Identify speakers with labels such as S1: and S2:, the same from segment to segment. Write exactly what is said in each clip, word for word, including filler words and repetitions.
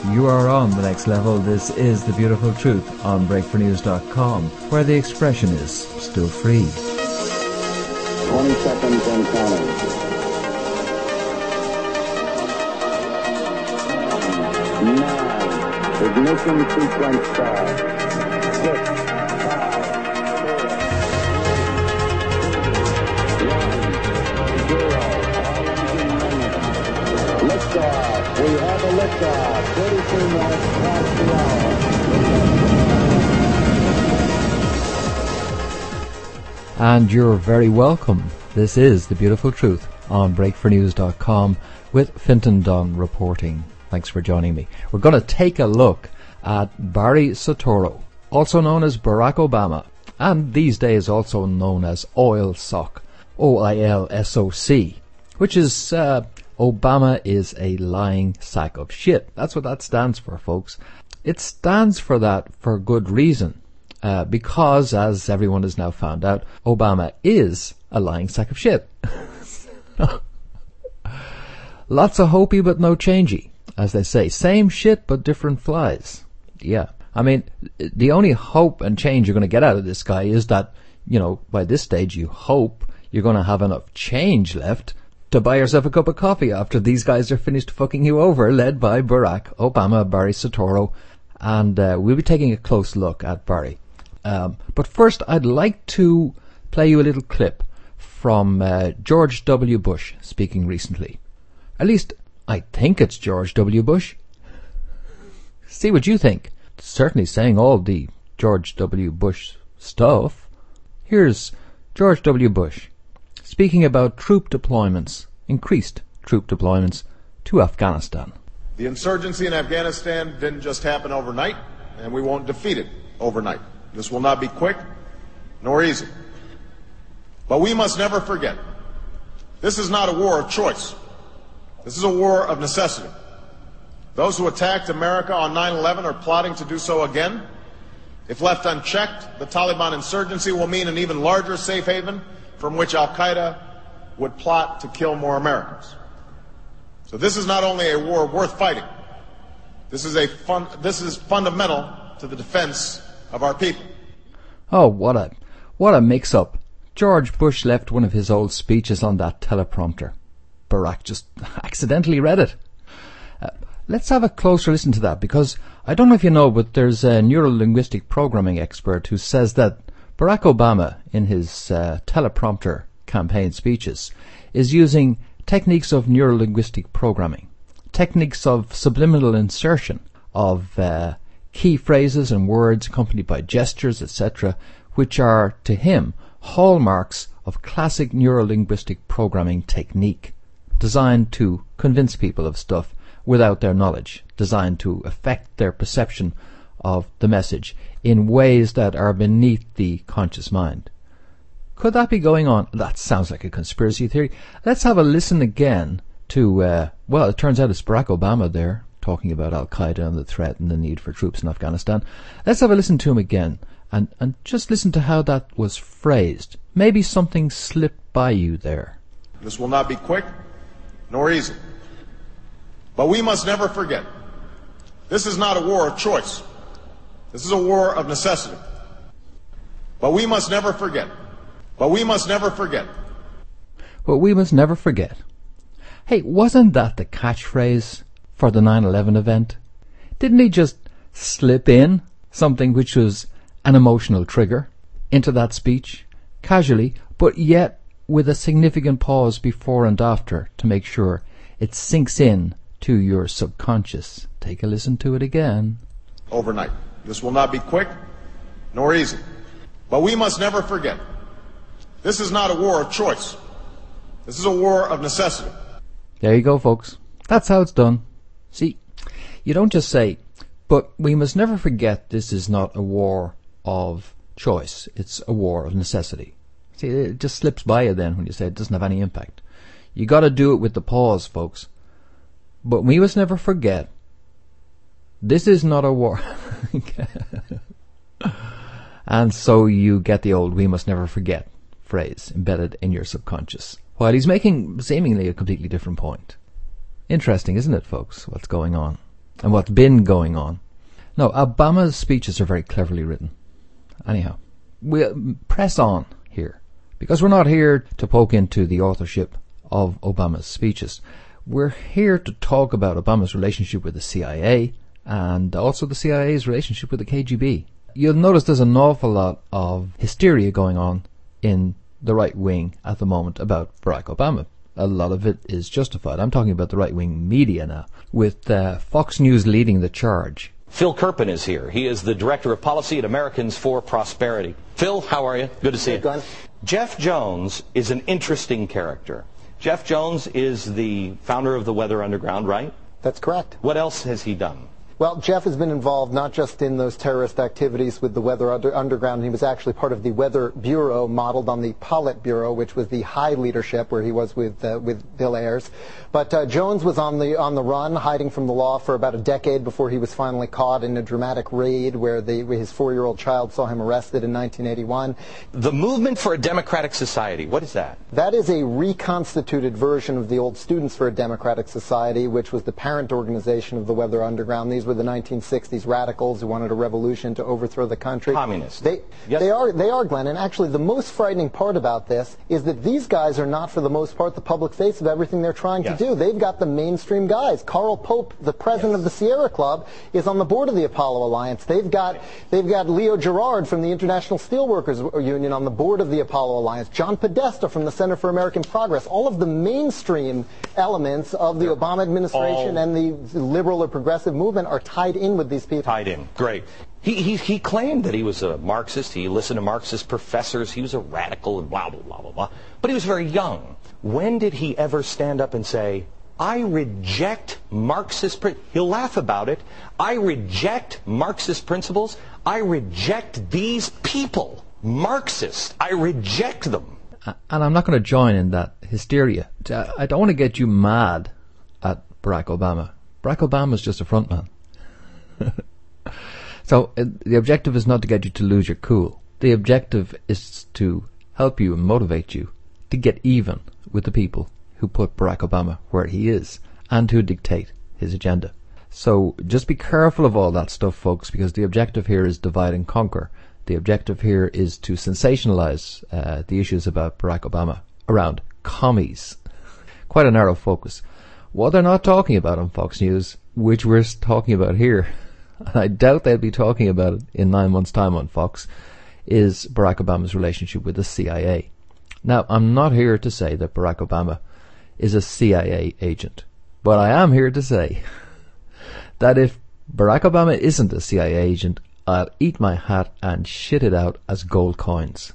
S1: You are on the next level. This is The Beautiful Truth on break for news dot com, where the expression is still free.
S2: twenty seconds and counting. Nine. Ignition sequence start. Six. Five. Four. Three. One. Zero. Liftoff. We have a liftoff. thirty-two minutes past the
S1: hour. And you're very welcome. This is The Beautiful Truth on break for news dot com with Fintan Dunn reporting. Thanks for joining me. We're going to take a look at Barry Soetoro, also known as Barack Obama, and these days also known as Oil Sock, O I L S O C, which is uh, Obama is a lying sack of shit. That's what that stands for, folks. It stands for that for good reason. Uh, because, as everyone has now found out, Obama is a lying sack of shit. Lots of hopey but no changey, as they say. Same shit but different flies. Yeah. I mean, the only hope and change you're going to get out of this guy is that, you know, by this stage you hope you're going to have enough change left to buy yourself a cup of coffee after these guys are finished fucking you over, led by Barack Obama, Barry Soetoro. And uh, we'll be taking a close look at Barry. Um, but first, I'd like to play you a little clip from uh, George W. Bush speaking recently. At least, I think it's George W. Bush. See what you think. Certainly saying all the George W. Bush stuff. Here's George W. Bush speaking about troop deployments, increased troop deployments to Afghanistan.
S3: The insurgency in Afghanistan didn't just happen overnight, and we won't defeat it overnight. This will not be quick nor easy. But we must never forget, this is not a war of choice. This is a war of necessity. Those who attacked America on nine eleven are plotting to do so again. If left unchecked, the Taliban insurgency will mean an even larger safe haven from which al-Qaeda would plot to kill more Americans. So this is not only a war worth fighting. This is a fun, this is fundamental to the defense of our people.
S1: Oh, what a what a mix-up. George Bush left one of his old speeches on that teleprompter. Barack just accidentally read it. Uh, let's have a closer listen to that, because I don't know if you know, but there's a neuro-linguistic programming expert who says that Barack Obama, in his uh, teleprompter campaign speeches, is using techniques of neuro-linguistic programming, techniques of subliminal insertion of uh, key phrases and words accompanied by gestures, et cetera, which are, to him, hallmarks of classic neuro-linguistic programming technique, designed to convince people of stuff without their knowledge, designed to affect their perception of the message in ways that are beneath the conscious mind. Could that be going on? That sounds like a conspiracy theory. Let's have a listen again to, uh, well, it turns out it's Barack Obama there, talking about al-Qaeda and the threat and the need for troops in Afghanistan. Let's have a listen to him again and, and just listen to how that was phrased. Maybe something slipped by you there.
S3: This will not be quick nor easy. But we must never forget, this is not a war of choice. This is a war of necessity. But we must never forget. But we must never forget.
S1: But we must never forget. Hey, wasn't that the catchphrase for the nine eleven event? Didn't he just slip in something which was an emotional trigger into that speech, casually, but yet with a significant pause before and after to make sure it sinks in to your subconscious? Take a listen to it again.
S3: Overnight. This will not be quick nor easy. But we must never forget, this is not a war of choice. This is a war of necessity.
S1: There you go, folks. That's how it's done. See, you don't just say, but we must never forget this is not a war of choice. It's a war of necessity. See, it just slips by you then when you say it doesn't have any impact. You got to do it with the pause, folks. But we must never forget, this is not a war. And so you get the old we must never forget phrase embedded in your subconscious, while he's making seemingly a completely different point. Interesting, isn't it, folks, what's going on? and what's been going on. No, Obama's speeches are very cleverly written. Anyhow, we'll press on here, because we're not here to poke into the authorship of Obama's speeches. We're here to talk about Obama's relationship with the C I A and also the C I A's relationship with the K G B. You'll notice there's an awful lot of hysteria going on in the right wing at the moment about Barack Obama. A lot of it is justified. I'm talking about the right-wing media now, with uh, Fox News leading the charge.
S4: Phil Kerpen is here. He is the Director of Policy at Americans for Prosperity. Phil, how are you? Good to see you.
S5: Glenn.
S4: Jeff Jones is an interesting character. Jeff Jones is the founder of the Weather Underground, right?
S5: That's correct.
S4: What else has he done?
S5: Well, Jeff has been involved not just in those terrorist activities with the Weather Under- Underground. He was actually part of the Weather Bureau, modeled on the Politburo, which was the high leadership where he was with uh, with Bill Ayers. But uh, Jones was on the on the run, hiding from the law for about a decade before he was finally caught in a dramatic raid where, the, where his four-year-old child saw him arrested in nineteen eighty-one.
S4: The Movement for a Democratic Society, what is that?
S5: That is a reconstituted version of the old Students for a Democratic Society, which was the parent organization of the Weather Underground. These were the nineteen sixties radicals who wanted a revolution to overthrow the country.
S4: Communists.
S5: They,
S4: yes.
S5: they are, they are, Glenn. And actually, the most frightening part about this is that these guys are not, for the most part, the public face of everything they're trying
S4: yes.
S5: to do. They've got the mainstream guys. Carl Pope, the president yes. of the Sierra Club, is on the board of the Apollo Alliance. They've got, they've got Leo Gerard from the International Steelworkers Union on the board of the Apollo Alliance. John Podesta from the Center for American Progress. All of the mainstream elements of the they're Obama administration and the liberal or progressive movement are tied in with these people.
S4: Tied in. Great. He, he, he claimed that he was a Marxist. He listened to Marxist professors. He was a radical and blah, blah, blah, blah, blah. But he was very young. When did he ever stand up and say, I reject Marxist principles? He'll laugh about it. I reject Marxist principles. I reject these people. Marxists. I reject them.
S1: And I'm not going to join in that hysteria. I don't want to get you mad at Barack Obama. Barack Obama's just a frontman. So uh, the objective is not to get you to lose your cool. The objective is to help you and motivate you to get even with the people who put Barack Obama where he is and who dictate his agenda. So just be careful of all that stuff, folks, because the objective here is divide and conquer. The objective here is to sensationalize uh, the issues about Barack Obama around commies. Quite a narrow focus. What they're not talking about on Fox News, which we're talking about here, and I doubt they'll be talking about it in nine months' time on Fox, is Barack Obama's relationship with the C I A. Now, I'm not here to say that Barack Obama is a C I A agent, but I am here to say that if Barack Obama isn't a C I A agent, I'll eat my hat and shit it out as gold coins.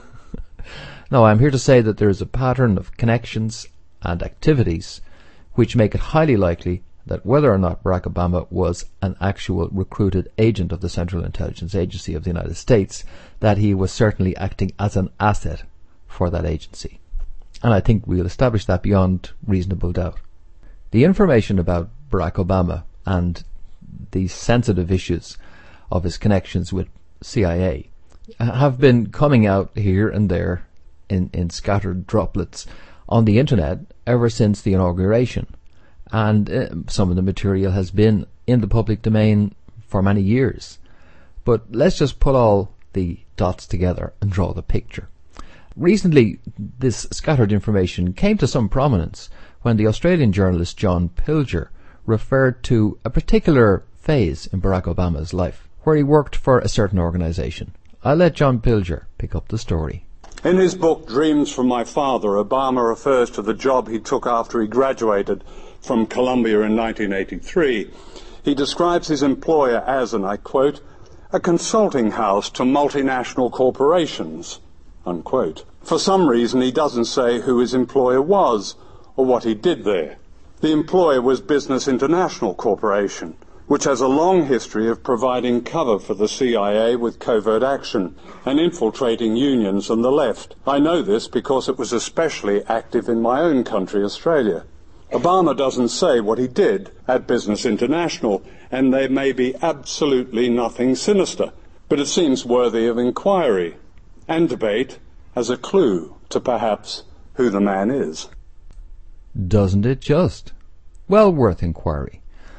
S1: No, I'm here to say that there is a pattern of connections and activities which make it highly likely that whether or not Barack Obama was an actual recruited agent of the Central Intelligence Agency of the United States, that he was certainly acting as an asset for that agency. And I think we'll establish that beyond reasonable doubt. The information about Barack Obama and the sensitive issues of his connections with C I A have been coming out here and there in, in scattered droplets on the internet ever since the inauguration. And uh, some of the material has been in the public domain for many years. But let's just put all the dots together and draw the picture. Recently, this scattered information came to some prominence when the Australian journalist John Pilger referred to a particular phase in Barack Obama's life, where he worked for a certain organisation. I'll let John Pilger pick up the story.
S6: In his book, Dreams from My Father, Obama refers to the job he took after he graduated from Columbia in nineteen eighty-three. He describes his employer as, and I quote, a consulting house to multinational corporations, unquote. For some reason, he doesn't say who his employer was or what he did there. The employer was Business International Corporation, which has a long history of providing cover for the C I A with covert action and infiltrating unions and the left. I know this because it was especially active in my own country, Australia. Obama doesn't say what he did at Business International, and there may be absolutely nothing sinister, but it seems worthy of inquiry and debate as a clue to perhaps who the man is.
S1: Doesn't it just? Well worth inquiry.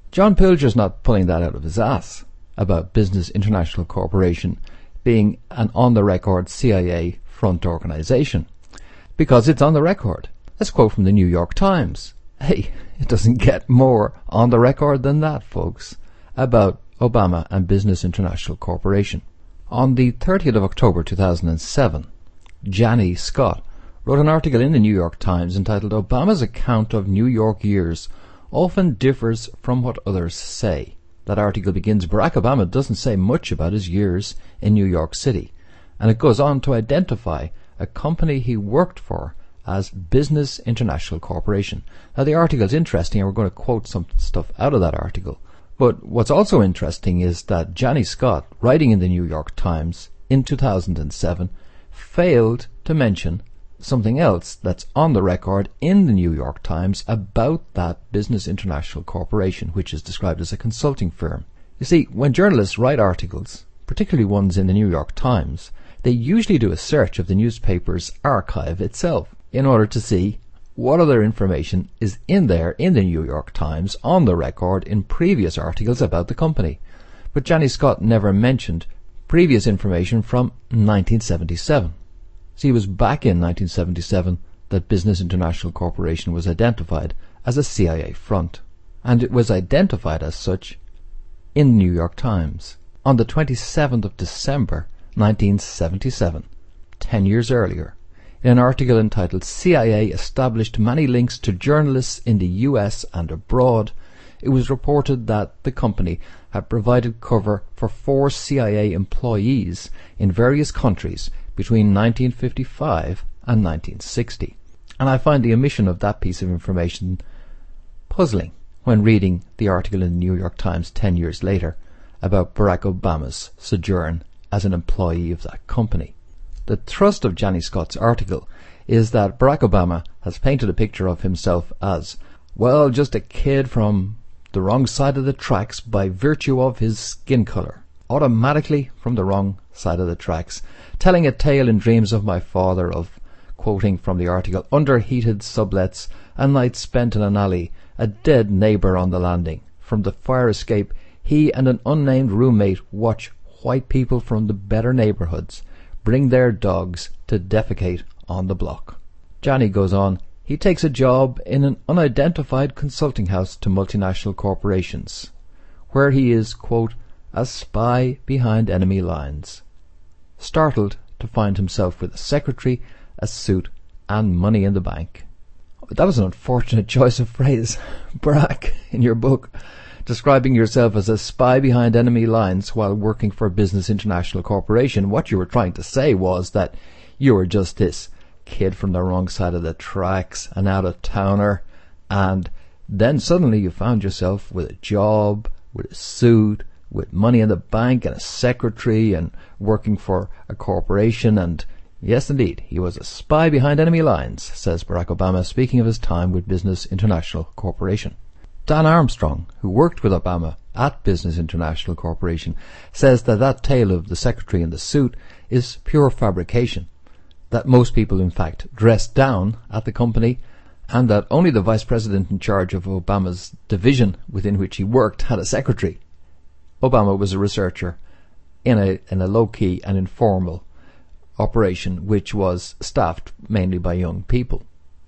S1: John Pilger's not pulling that out of his ass about Business International Corporation being an on-the-record C I A front organization, because it's on the record. Let's quote from the New York Times. Hey, it doesn't get more on the record than that, folks, about Obama and Business International Corporation. On the thirtieth of October two thousand seven, Janie Scott wrote an article in the New York Times entitled "Obama's Account of New York Years Often Differs from What Others Say." That article begins, "Barack Obama doesn't say much about his years in New York City," and it goes on to identify a company he worked for as Business International Corporation. Now, the article is interesting, and we're going to quote some stuff out of that article. But what's also interesting is that Janie Scott, writing in the New York Times in two thousand seven, failed to mention something else that's on the record in the New York Times about that Business International Corporation, which is described as a consulting firm. You see, when journalists write articles, particularly ones in the New York Times, they usually do a search of the newspaper's archive itself in order to see what other information is in there in the New York Times on the record in previous articles about the company. But Janie Scott never mentioned previous information from nineteen seventy-seven. See, it was back in nineteen seventy-seven that Business International Corporation was identified as a C I A front, and it was identified as such in the New York Times on the twenty-seventh of December nineteen seventy-seven, ten years earlier. In an article entitled "C I A Established Many Links to Journalists in the U S and Abroad," it was reported that the company had provided cover for four C I A employees in various countries between nineteen fifty-five and nineteen sixty. And I find the omission of that piece of information puzzling when reading the article in the New York Times ten years later about Barack Obama's sojourn as an employee of that company. The thrust of Janie Scott's article is that Barack Obama has painted a picture of himself as, well, just a kid from the wrong side of the tracks by virtue of his skin color, automatically from the wrong side of the tracks, telling a tale in dreams of my father of, quoting from the article, underheated sublets, a night spent in an alley, a dead neighbour on the landing. From the fire escape, he and an unnamed roommate watch white people from the better neighbourhoods bring their dogs to defecate on the block. Johnny goes on, he takes a job in an unidentified consulting house to multinational corporations, where he is, quote, a spy behind enemy lines. Startled to find himself with a secretary, a suit, and money in the bank. That was an unfortunate choice of phrase, Barack, in your book, describing yourself as a spy behind enemy lines while working for Business International Corporation. What you were trying to say was that you were just this kid from the wrong side of the tracks, an out-of-towner, and then suddenly you found yourself with a job, with a suit, with money in the bank, and a secretary, and working for a corporation. And yes, indeed, he was a spy behind enemy lines, says Barack Obama, speaking of his time with Business International Corporation. Dan Armstrong, who worked with Obama at Business International Corporation, says that that tale of the secretary in the suit is pure fabrication, that most people in fact dressed down at the company, and that only the vice president in charge of Obama's division within which he worked had a secretary. Obama was a researcher in a, in a low-key and informal operation which was staffed mainly by young people.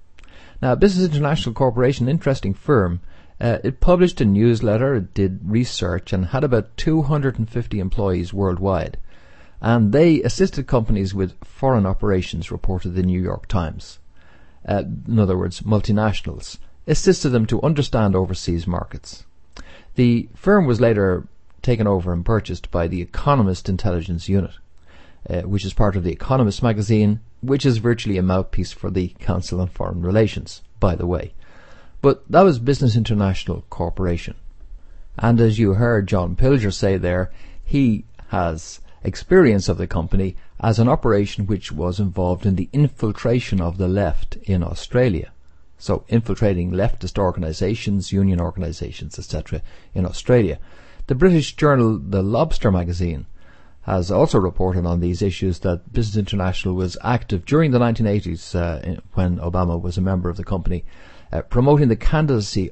S1: Now, Business International Corporation, interesting firm, Uh, it published a newsletter, it did research, and had about two hundred fifty employees worldwide. And they assisted companies with foreign operations, reported the New York Times. Uh, in other words, multinationals, assisted them to understand overseas markets. The firm was later taken over and purchased by the Economist Intelligence Unit, uh, which is part of the Economist magazine, which is virtually a mouthpiece for the Council on Foreign Relations, by the way. But that was Business International Corporation. And as you heard John Pilger say there, he has experience of the company as an operation which was involved in the infiltration of the left in Australia. So infiltrating leftist organisations, union organisations, et cetera in Australia. The British journal The Lobster magazine has also reported on these issues, that Business International was active during the nineteen eighties uh, when Obama was a member of the company, Uh, promoting the candidacy of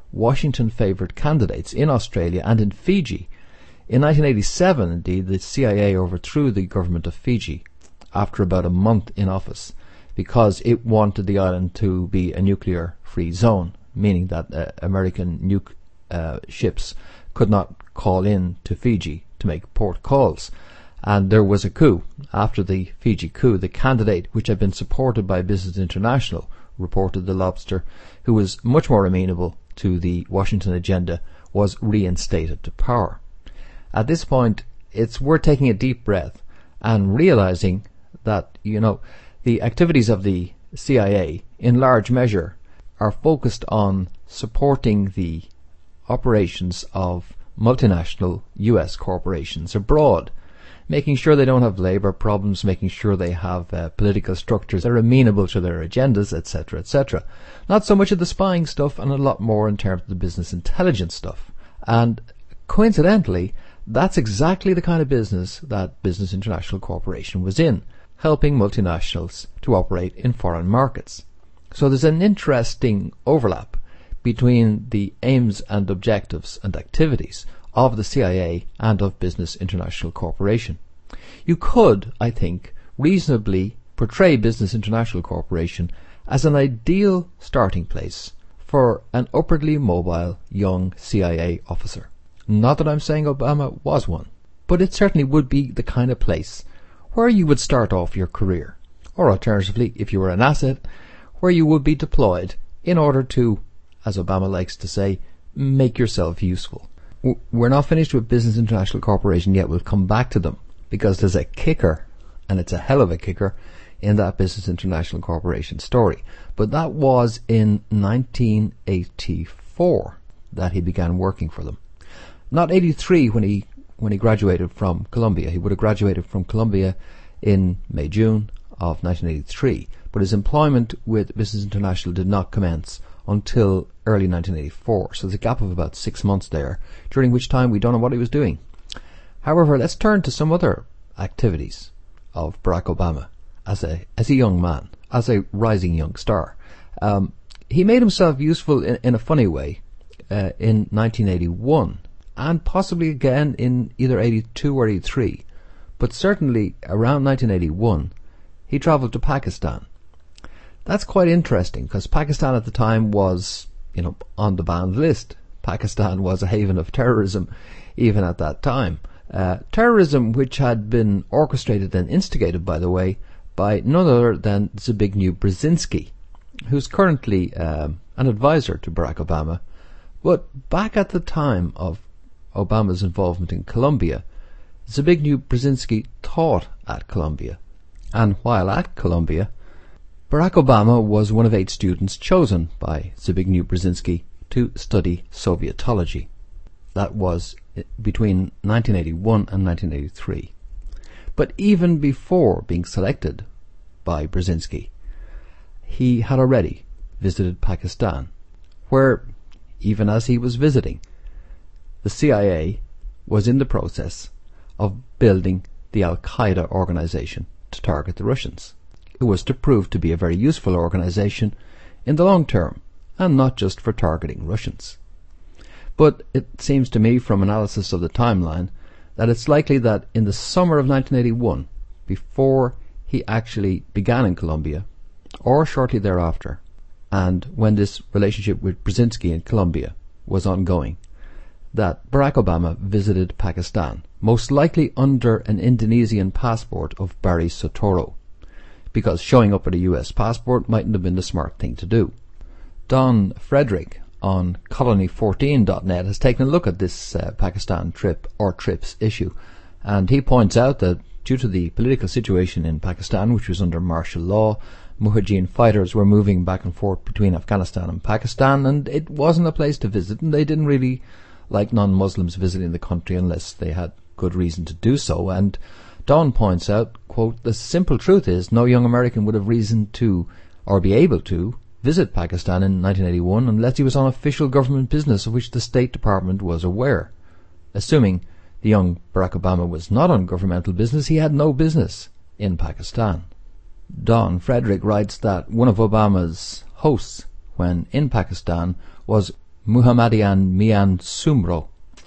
S1: Washington-favoured candidates in Australia and in Fiji. In nineteen eighty-seven, indeed, the C I A overthrew the government of Fiji after about a month in office because it wanted the island to be a nuclear-free zone, meaning that uh, American nuke uh, ships could not call in to Fiji to make port calls. And there was a coup. After the Fiji coup, the candidate, which had been supported by Business International, reported the Lobster, who was much more amenable to the Washington agenda, was reinstated to power. At this point, it's worth taking a deep breath and realizing that, you know, the activities of the C I A, in large measure, are focused on supporting the operations of multinational U S corporations abroad, making sure they don't have labour problems, making sure they have uh, political structures that are amenable to their agendas, et cetera, et cetera. Not so much of the spying stuff, and a lot more in terms of the business intelligence stuff. And coincidentally, that's exactly the kind of business that Business International Corporation was in, helping multinationals to operate in foreign markets. So there's an interesting overlap between the aims and objectives and activities of the C I A and of Business International Corporation. You could, I think, reasonably portray Business International Corporation as an ideal starting place for an upwardly mobile young C I A officer. Not that I'm saying Obama was one, but it certainly would be the kind of place where you would start off your career, or alternatively, if you were an asset, where you would be deployed in order to, as Obama likes to say, make yourself useful. We're not finished with Business International Corporation yet. We'll come back to them, because there's a kicker, and it's a hell of a kicker, in that Business International Corporation story. But that was in nineteen eighty-four that he began working for them. Not eighty-three when he when he graduated from Columbia. He would have graduated from Columbia in May, June of nineteen eighty-three. But his employment with Business International did not commence until early nineteen eighty-four. So there's a gap of about six months there, during which time we don't know what he was doing. However, let's turn to some other activities of Barack Obama as a as a young man, as a rising young star. Um, he made himself useful in, in a funny way uh, in nineteen eighty-one, and possibly again in either eighty-two or eighty-three. But certainly around nineteen eighty-one, he travelled to Pakistan. That's quite interesting, because Pakistan at the time was, you know, on the banned list. Pakistan was a haven of terrorism even at that time. Uh, terrorism which had been orchestrated and instigated, by the way, by none other than Zbigniew Brzezinski, who's currently um, an advisor to Barack Obama. But back at the time of Obama's involvement in Colombia, Zbigniew Brzezinski taught at Columbia. And while at Columbia, Barack Obama was one of eight students chosen by Zbigniew Brzezinski to study Sovietology. That was between nineteen eighty-one and nineteen eighty-three. But even before being selected by Brzezinski, he had already visited Pakistan, where, even as he was visiting, the C I A was in the process of building the Al-Qaeda organization to target the Russians. It was to prove to be a very useful organization in the long term, and not just for targeting Russians. But it seems to me, from analysis of the timeline, that it's likely that in the summer of nineteen eighty-one, before he actually began in Colombia, or shortly thereafter, and when this relationship with Brzezinski in Colombia was ongoing, that Barack Obama visited Pakistan, most likely under an Indonesian passport of Barry Soetoro, because showing up with a U S passport mightn't have been the smart thing to do. Don Frederick on colony fourteen dot net has taken a look at this uh, Pakistan trip or trips issue, and he points out that due to the political situation in Pakistan, which was under martial law, Mujahideen fighters were moving back and forth between Afghanistan and Pakistan, and it wasn't a place to visit, and they didn't really like non-Muslims visiting the country unless they had good reason to do so. And Don points out, quote, "The simple truth is no young American would have reason to, or be able to, visit Pakistan in nineteen eighty-one unless he was on official government business of which the State Department was aware. Assuming the young Barack Obama was not on governmental business, he had no business in Pakistan." Don Frederick writes that one of Obama's hosts when in Pakistan was Muhammadian Mian Sumro,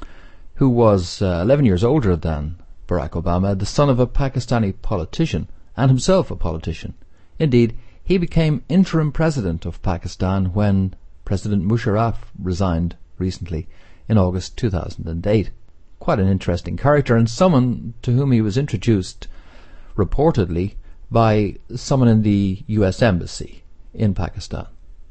S1: who was uh, eleven years older than Barack Obama, the son of a Pakistani politician and himself a politician. Indeed, he became interim president of Pakistan when President Musharraf resigned recently in August two thousand eight. Quite an interesting character, and someone to whom he was introduced reportedly by someone in the U S Embassy in Pakistan.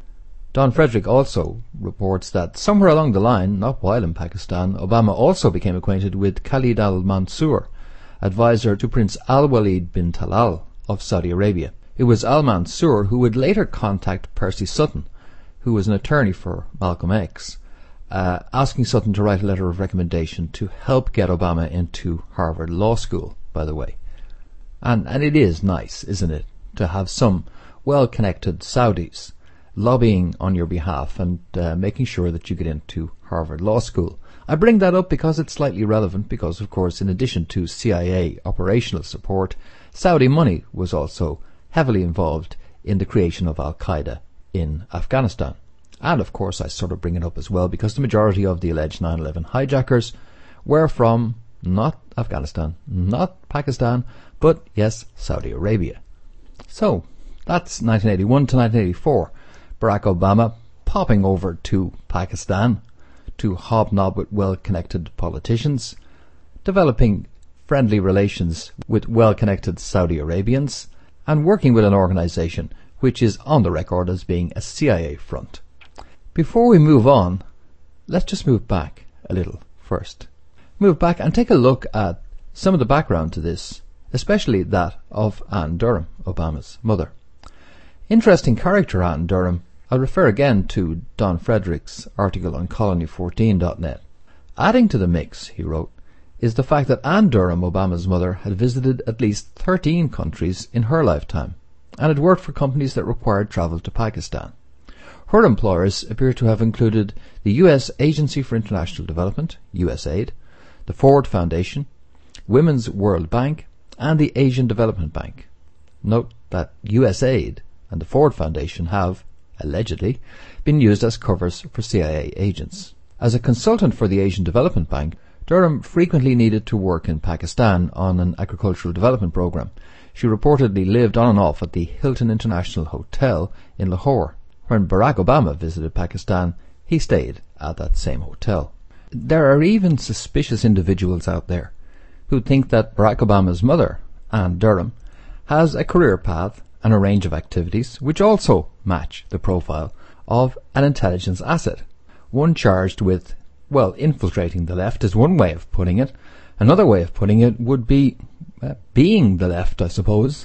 S1: Don Frederick also reports that somewhere along the line, not while in Pakistan, Obama also became acquainted with Khalid al-Mansour, advisor to Prince Al-Walid bin Talal of Saudi Arabia. It was al-Mansour who would later contact Percy Sutton, who was an attorney for Malcolm X, uh, asking Sutton to write a letter of recommendation to help get Obama into Harvard Law School, by the way. And, and it is nice, isn't it, to have some well-connected Saudis lobbying on your behalf and uh, making sure that you get into Harvard Law School. I bring that up because it's slightly relevant because, of course, in addition to C I A operational support, Saudi money was also heavily involved in the creation of Al-Qaeda in Afghanistan. And, of course, I sort of bring it up as well because the majority of the alleged nine eleven hijackers were from not Afghanistan, not Pakistan, but, yes, Saudi Arabia. So, that's nineteen eighty-one to nineteen eighty-four. Barack Obama popping over to Pakistan to hobnob with well-connected politicians, developing friendly relations with well-connected Saudi Arabians, and working with an organization which is on the record as being a C I A front. Before we move on, let's just move back a little first. Move back and take a look at some of the background to this, especially that of Ann Durham, Obama's mother. Interesting character, Ann Durham. I'll refer again to Don Frederick's article on colony fourteen dot net. Adding to the mix, he wrote, is the fact that Ann Durham, Obama's mother, had visited at least thirteen countries in her lifetime, and had worked for companies that required travel to Pakistan. Her employers appear to have included the U S Agency for International Development, USAID, the Ford Foundation, Women's World Bank, and the Asian Development Bank. Note that USAID and the Ford Foundation have, allegedly, been used as covers for C I A agents. As a consultant for the Asian Development Bank, Durham frequently needed to work in Pakistan on an agricultural development program. She reportedly lived on and off at the Hilton International Hotel in Lahore. When Barack Obama visited Pakistan, he stayed at that same hotel. There are even suspicious individuals out there who think that Barack Obama's mother, Ann Durham, has a career path and a range of activities which also match the profile of an intelligence asset. One charged with, well, infiltrating the left is one way of putting it. Another way of putting it would be uh, being the left, I suppose.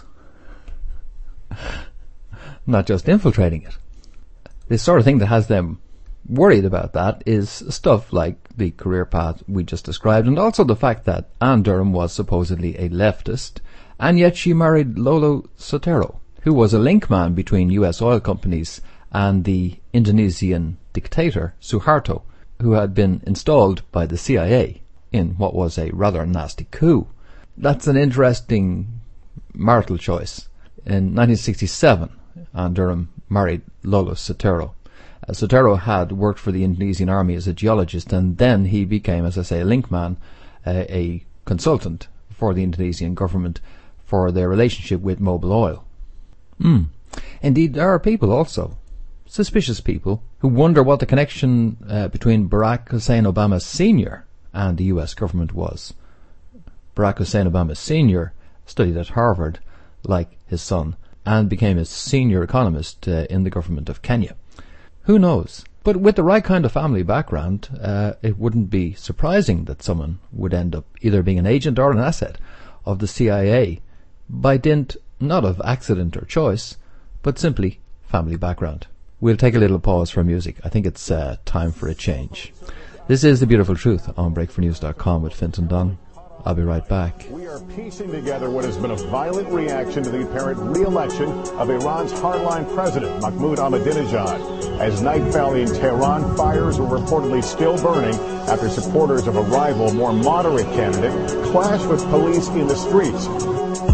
S1: Not just infiltrating it. The sort of thing that has them worried about that is stuff like the career path we just described, and also the fact that Ann Durham was supposedly a leftist, and yet she married Lolo Sotero, who was a link man between U S oil companies and the Indonesian dictator Suharto, who had been installed by the C I A in what was a rather nasty coup. That's an interesting marital choice. In nineteen sixty-seven, Ann Durham married Lolo Sotero. Uh, Sotero had worked for the Indonesian army as a geologist, and then he became, as I say, a link man, uh, a consultant for the Indonesian government for their relationship with Mobil Oil. Mm. Indeed, there are people also, suspicious people, who wonder what the connection uh, between Barack Hussein Obama Senior and the U S government was. Barack Hussein Obama Senior studied at Harvard, like his son, and became a senior economist uh, in the government of Kenya. Who knows? But with the right kind of family background, uh, it wouldn't be surprising that someone would end up either being an agent or an asset of the C I A by dint not of accident or choice, but simply family background. We'll take a little pause for music. I think it's uh, time for a change. This is The Beautiful Truth on break for news dot com with Fintan Dunn. I'll be right back.
S7: We are piecing together what has been a violent reaction to the apparent re-election of Iran's hardline president, Mahmoud Ahmadinejad. As night fell in Tehran, fires were reportedly still burning after supporters of a rival, more moderate candidate clashed with police in the streets.
S8: Why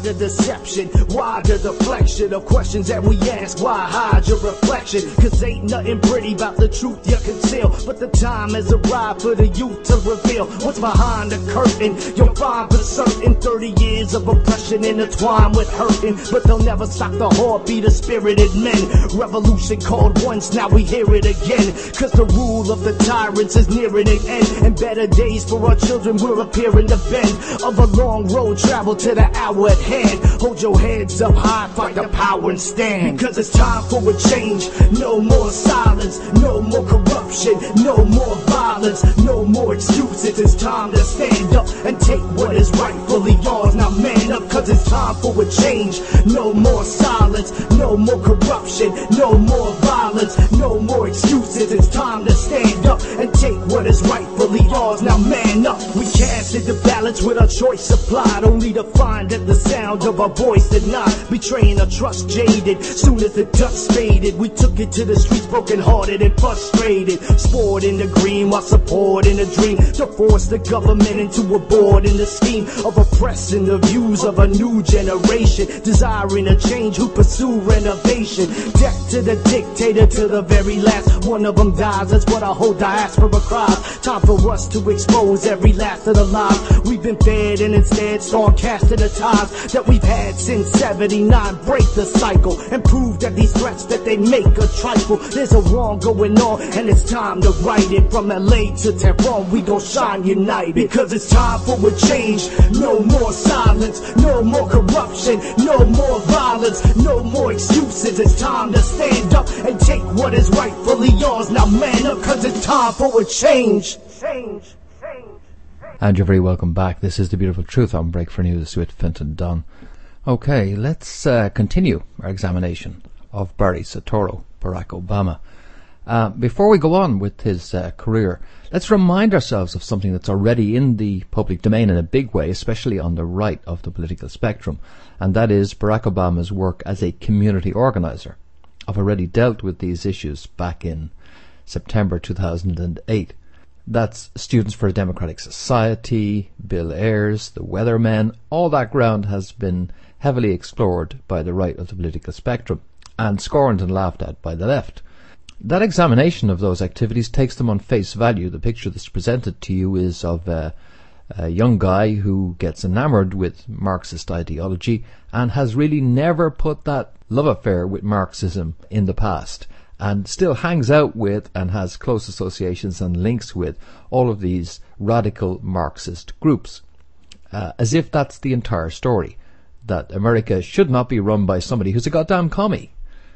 S8: the deception? Why the deflection of questions that we ask? Why hide your reflection? Cause ain't nothing pretty about the truth you conceal. But the time has arrived for the youth to reveal what's behind the curtain. You'll find for certain thirty years of oppression intertwined with hurting. But they'll never stop the heartbeat of spirited men. Revolution called once, now we hear it again. Cause the rule of the tyrants is nearing an end. And better days for our children will appear in the bend of a long road travel to the hour at hand. Hold your heads up high, fight the power and stand. Because it's time for a change. No more silence, no more corruption, no more violence, no more excuses. It's time to stand up and take what is rightfully yours. Now man up, cause it's time for a change. No more silence, no more corruption, no more violence, no more excuses. It's time to stand up and take what is rightfully yours. Now man up. We casted the balance with our choice supplied, only to find that the sound of our voice did not. Betraying our trust jaded, soon as the dust faded, we took it to the streets broken hearted and frustrated. Sport in the green while supporting a dream to force the government into a board in the scheme of oppressing the views of a new generation, desiring a change who pursue renovation. Death to the dictator to the very last one of them dies. That's what our whole diaspora cries. Time for us to expose every last of the lies we've been fed, and instead start casting the ties that we've had since seventy-nine. Break the cycle and prove that these threats that they make a trifle. There's a wrong going on and it's time to right it. From L A to Tehran we gon' shine united, because it's time for a change. No more silence, no more corruption, no more violence, no more excuses. It's time to stand up and take what is rightfully yours. Now man up, cause it's time for a change. Change.
S1: And you're very welcome back. This is The Beautiful Truth on Break for News with Fintan Dunn. Okay, let's uh, continue our examination of Barry Soetoro, Barack Obama. Uh, before we go on with his uh, career, let's remind ourselves of something that's already in the public domain in a big way, especially on the right of the political spectrum, and that is Barack Obama's work as a community organizer. I've already dealt with these issues back in September two thousand eight. That's Students for a Democratic Society, Bill Ayers, the Weathermen. All that ground has been heavily explored by the right of the political spectrum and scorned and laughed at by the left. That examination of those activities takes them on face value. The picture that's presented to you is of a, a young guy who gets enamored with Marxist ideology and has really never put that love affair with Marxism in the past, and still hangs out with and has close associations and links with all of these radical Marxist groups, uh, as if that's the entire story, that America should not be run by somebody who's a goddamn commie.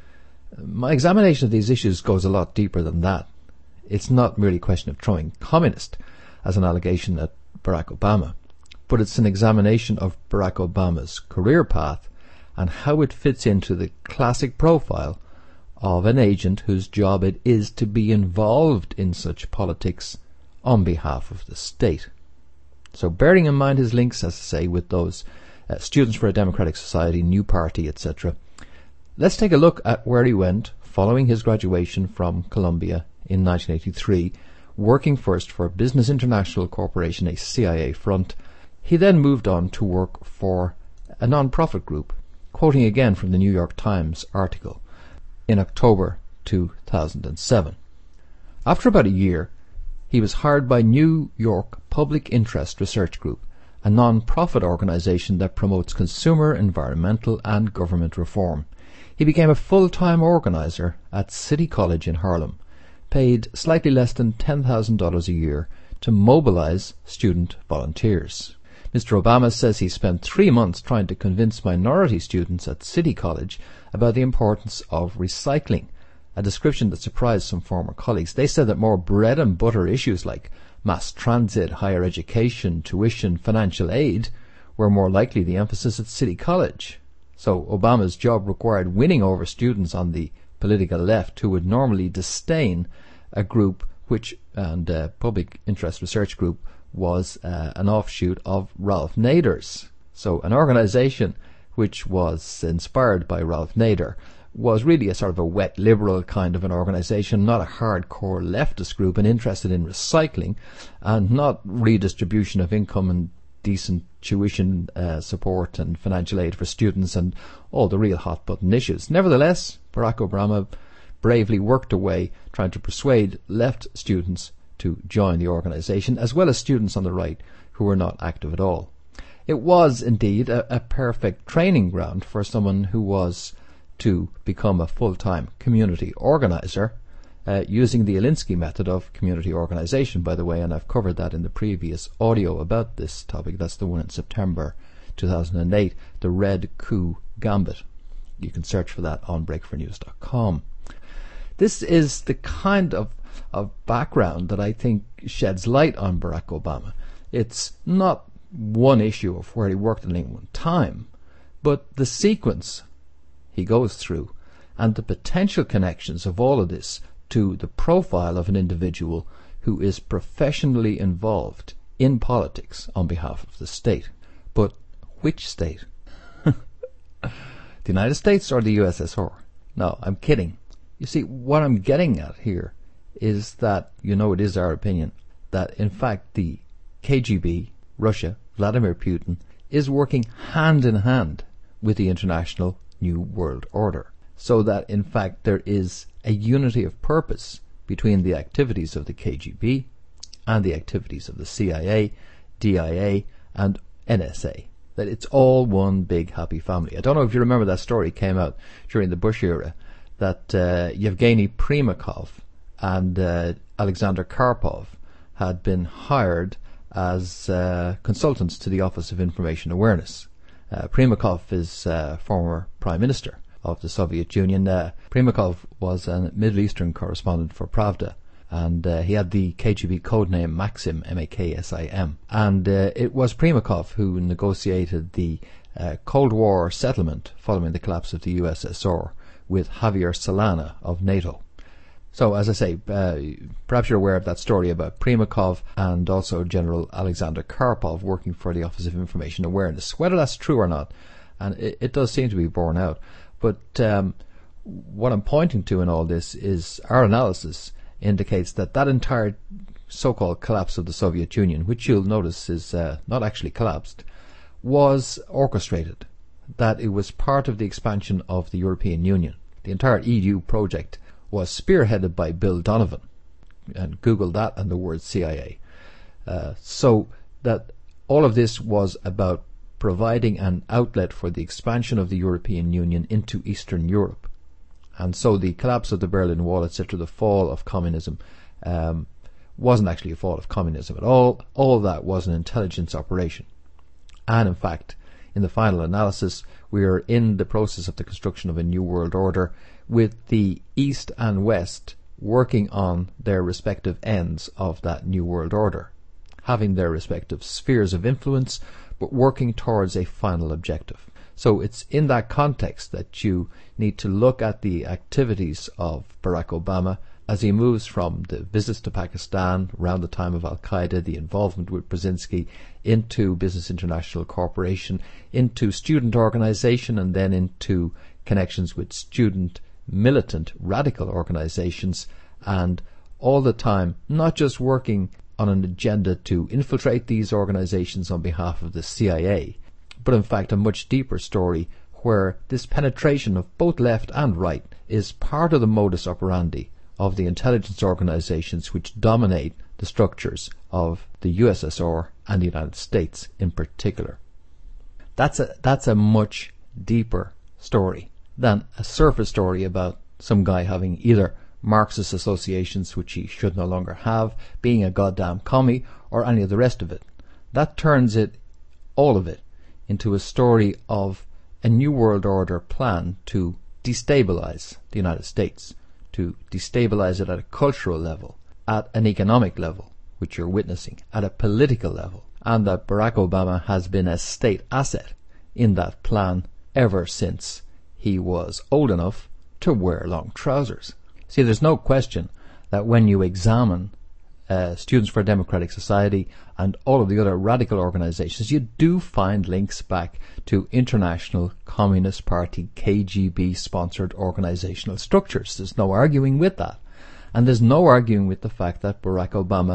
S1: My examination of these issues goes a lot deeper than that. It's not merely a question of throwing communist as an allegation at Barack Obama, but it's an examination of Barack Obama's career path and how it fits into the classic profile of an agent whose job it is to be involved in such politics on behalf of the state. So bearing in mind his links, as I say, with those uh, Students for a Democratic Society, New Party, et cetera, let's take a look at where he went following his graduation from Columbia in nineteen eighty-three, working first for Business International Corporation, a C I A front. He then moved on to work for a non-profit group, quoting again from the New York Times article in October two thousand seven. After about a year, he was hired by New York Public Interest Research Group, a non-profit organization that promotes consumer, environmental and government reform. He became a full-time organizer at City College in Harlem, paid slightly less than ten thousand dollars a year to mobilize student volunteers. Mister Obama says he spent three months trying to convince minority students at City College about the importance of recycling, a description that surprised some former colleagues. They said that more bread and butter issues like mass transit, higher education, tuition, financial aid were more likely the emphasis at City College. So Obama's job required winning over students on the political left who would normally disdain a group which, and uh, Public Interest Research Group, was uh, an offshoot of Ralph Nader's. So an organization which was inspired by Ralph Nader was really a sort of a wet liberal kind of an organization, not a hardcore leftist group and interested in recycling and not redistribution of income and decent tuition uh, support and financial aid for students and all the real hot-button issues. Nevertheless, Barack Obama bravely worked away trying to persuade left students to join the organization, as well as students on the right who were not active at all. It was indeed a, a perfect training ground for someone who was to become a full-time community organizer, uh, using the Alinsky method of community organization, by the way, and I've covered that in the previous audio about this topic. That's the one in September two thousand eight, the Red Coup Gambit. You can search for that on break for news dot com. This is the kind of, of background that I think sheds light on Barack Obama. It's not one issue of where he worked at any one time, but the sequence he goes through and the potential connections of all of this to the profile of an individual who is professionally involved in politics on behalf of the state. But which state? The United States or the U S S R? No, I'm kidding. You see, what I'm getting at here is that, you know, it is our opinion that, in fact, the K G B, Russia, Vladimir Putin, is working hand in hand with the international New World Order, so that, in fact, there is a unity of purpose between the activities of the K G B and the activities of the C I A, D I A, and N S A. That it's all one big happy family. I don't know if you remember that story came out during the Bush era, that uh, Yevgeny Primakov and uh, Alexander Karpov had been hired as uh, consultants to the Office of Information Awareness. Uh, Primakov is uh, former Prime Minister of the Soviet Union. Uh, Primakov was a Middle Eastern correspondent for Pravda, and uh, he had the K G B codename Maxim, M A K S I M. And uh, it was Primakov who negotiated the uh, Cold War settlement following the collapse of the U S S R with Javier Solana of NATO. So, as I say, uh, perhaps you're aware of that story about Primakov and also General Alexander Karpov working for the Office of Information Awareness. Whether that's true or not, and it, it does seem to be borne out, but um, what I'm pointing to in all this is our analysis indicates that that entire so-called collapse of the Soviet Union, which you'll notice is uh, not actually collapsed, was orchestrated, that it was part of the expansion of the European Union. The entire E U project was spearheaded by Bill Donovan, and Google that and the word C I A. Uh, so that all of this was about providing an outlet for the expansion of the European Union into Eastern Europe. And so the collapse of the Berlin Wall, et cetera, the fall of communism, um, wasn't actually a fall of communism at all. All of that was an intelligence operation. And in fact, in the final analysis, we are in the process of the construction of a new world order, with the East and West working on their respective ends of that new world order, having their respective spheres of influence, but working towards a final objective. So it's in that context that you need to look at the activities of Barack Obama as he moves from the visits to Pakistan around the time of Al-Qaeda, the involvement with Brzezinski, into Business International Corporation, into student organization, and then into connections with student militant radical organizations, and all the time not just working on an agenda to infiltrate these organizations on behalf of the C I A, but in fact a much deeper story where this penetration of both left and right is part of the modus operandi of the intelligence organizations which dominate the structures of the U S S R and the United States in particular. That's a, that's a much deeper story than a surface story about some guy having either Marxist associations, which he should no longer have, being a goddamn commie, or any of the rest of it. That turns it, all of it, into a story of a new world order plan to destabilize the United States, to destabilize it at a cultural level, at an economic level, which you're witnessing, at a political level, and that Barack Obama has been a state asset in that plan ever since he was old enough to wear long trousers. See, there's no question that when you examine uh, Students for a Democratic Society and all of the other radical organizations, you do find links back to International Communist Party, K G B-sponsored organizational structures. There's no arguing with that. And there's no arguing with the fact that Barack Obama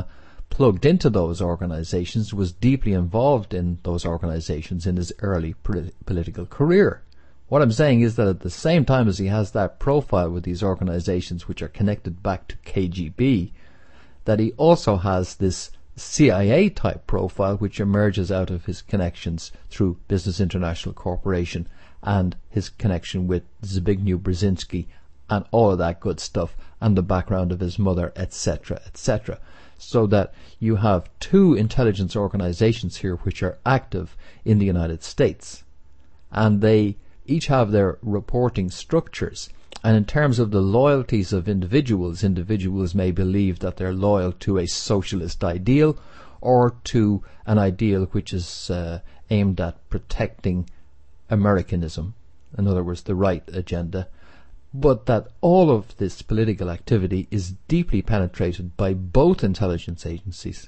S1: plugged into those organizations, was deeply involved in those organizations in his early polit- political career. What I'm saying is that at the same time as he has that profile with these organizations which are connected back to K G B, that he also has this C I A type profile which emerges out of his connections through Business International Corporation and his connection with Zbigniew Brzezinski and all of that good stuff, and the background of his mother, et cetera, et cetera. So that you have two intelligence organizations here which are active in the United States, and they each have their reporting structures. And in terms of the loyalties of individuals, individuals may believe that they're loyal to a socialist ideal or to an ideal which is uh, aimed at protecting Americanism, in other words, the right agenda, but that all of this political activity is deeply penetrated by both intelligence agencies.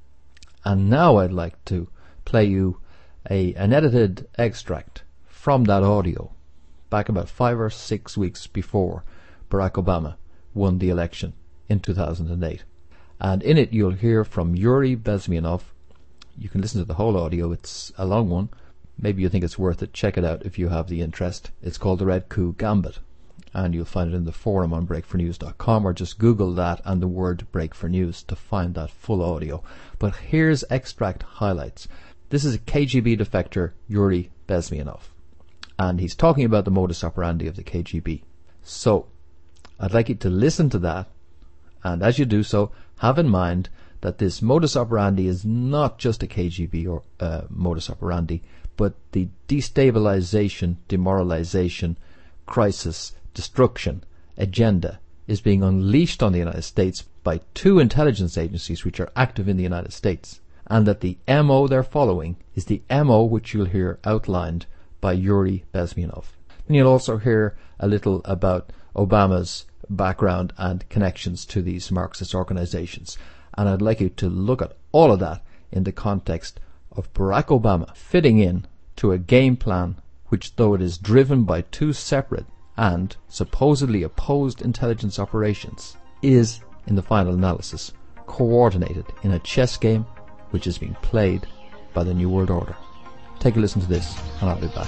S1: And now I'd like to play you a, an edited extract from that audio back about five or six weeks before Barack Obama won the election in two thousand eight. And in it you'll hear from Yuri Bezmenov. You can listen to the whole audio. It's a long one. Maybe you think it's worth it. Check it out if you have the interest. It's called The Red Coup Gambit, and you'll find it in the forum on break for news dot com, or just Google that and the word Break for News to find that full audio. But here's extract highlights. This is a K G B defector, Yuri Bezmenov, and he's talking about the modus operandi of the K G B. So I'd like you to listen to that, and as you do so, have in mind that this modus operandi is not just a K G B or uh, modus operandi, but the destabilization, demoralization, crisis, destruction agenda is being unleashed on the United States by two intelligence agencies which are active in the United States, and that the M O they're following is the M O which you'll hear outlined by Yuri Bezmenov. And you'll also hear a little about Obama's background and connections to these Marxist organizations. And I'd like you to look at all of that in the context of Barack Obama fitting in to a game plan which, though it is driven by two separate and supposedly opposed intelligence operations, is, in the final analysis, coordinated in a chess game which is being played by the New World Order. Take a listen to this, and I'll be back.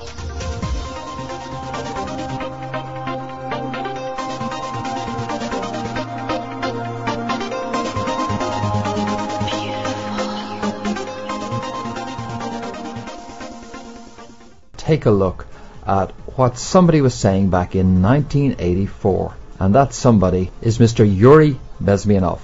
S1: Take a look at what somebody was saying back in nineteen eighty-four, and that somebody is Mister Yuri Bezmenov.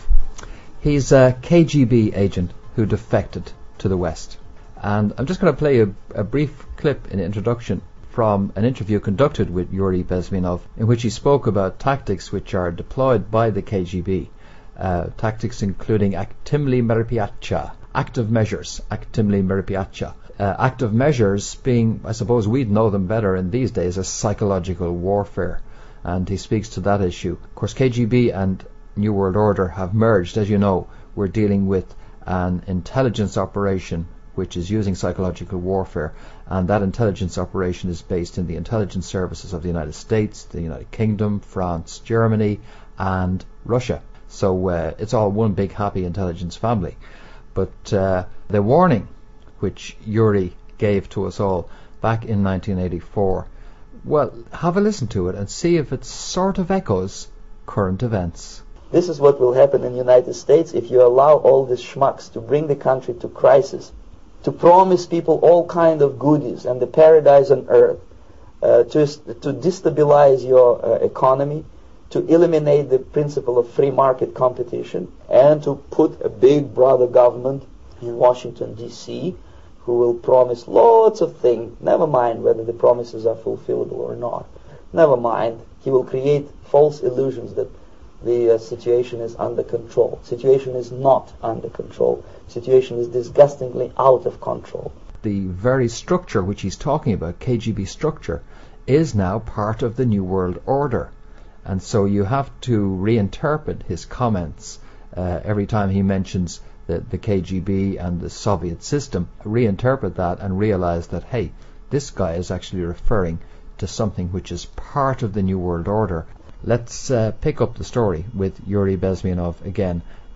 S1: He's a K G B agent who defected to the West. And I'm just going to play a, a brief clip in introduction from an interview conducted with Yuri Bezmenov, in which he spoke about tactics which are deployed by the K G B, uh, tactics including aktimli merpiacha, active measures, aktimli merpiacha. Uh, active measures being, I suppose we'd know them better in these days as psychological warfare, and he speaks to that issue. Of course, K G B and New World Order have merged. As you know, we're dealing with an intelligence operation which is using psychological warfare, and that intelligence operation is based in the intelligence services of the United States, the United Kingdom, France, Germany, and Russia. So uh, it's all one big happy intelligence family. But uh, the warning which Yuri gave to us all back in nineteen eighty-four, well, have a listen to it and see if it sort of echoes current events.
S9: This is what will happen in the United States if you allow all these schmucks to bring the country to crisis, to promise people all kind of goodies and the paradise on earth, uh, to, to destabilize your uh, economy, to eliminate the principle of free market competition, and to put a big brother government in Washington, D C, who will promise lots of things, never mind whether the promises are fulfillable or not. Never mind, he will create false illusions that the uh, situation is under control. Situation is not under control. Situation is disgustingly out of control.
S1: The very structure which he's talking about, K G B structure, is now part of the New World Order. And so you have to reinterpret his comments uh, every time he mentions the, the K G B and the Soviet system. Reinterpret that and realize that, hey, this guy is actually referring to something which is part of the New World Order. Let's uh, pick up the story with Yuri Bezmenov again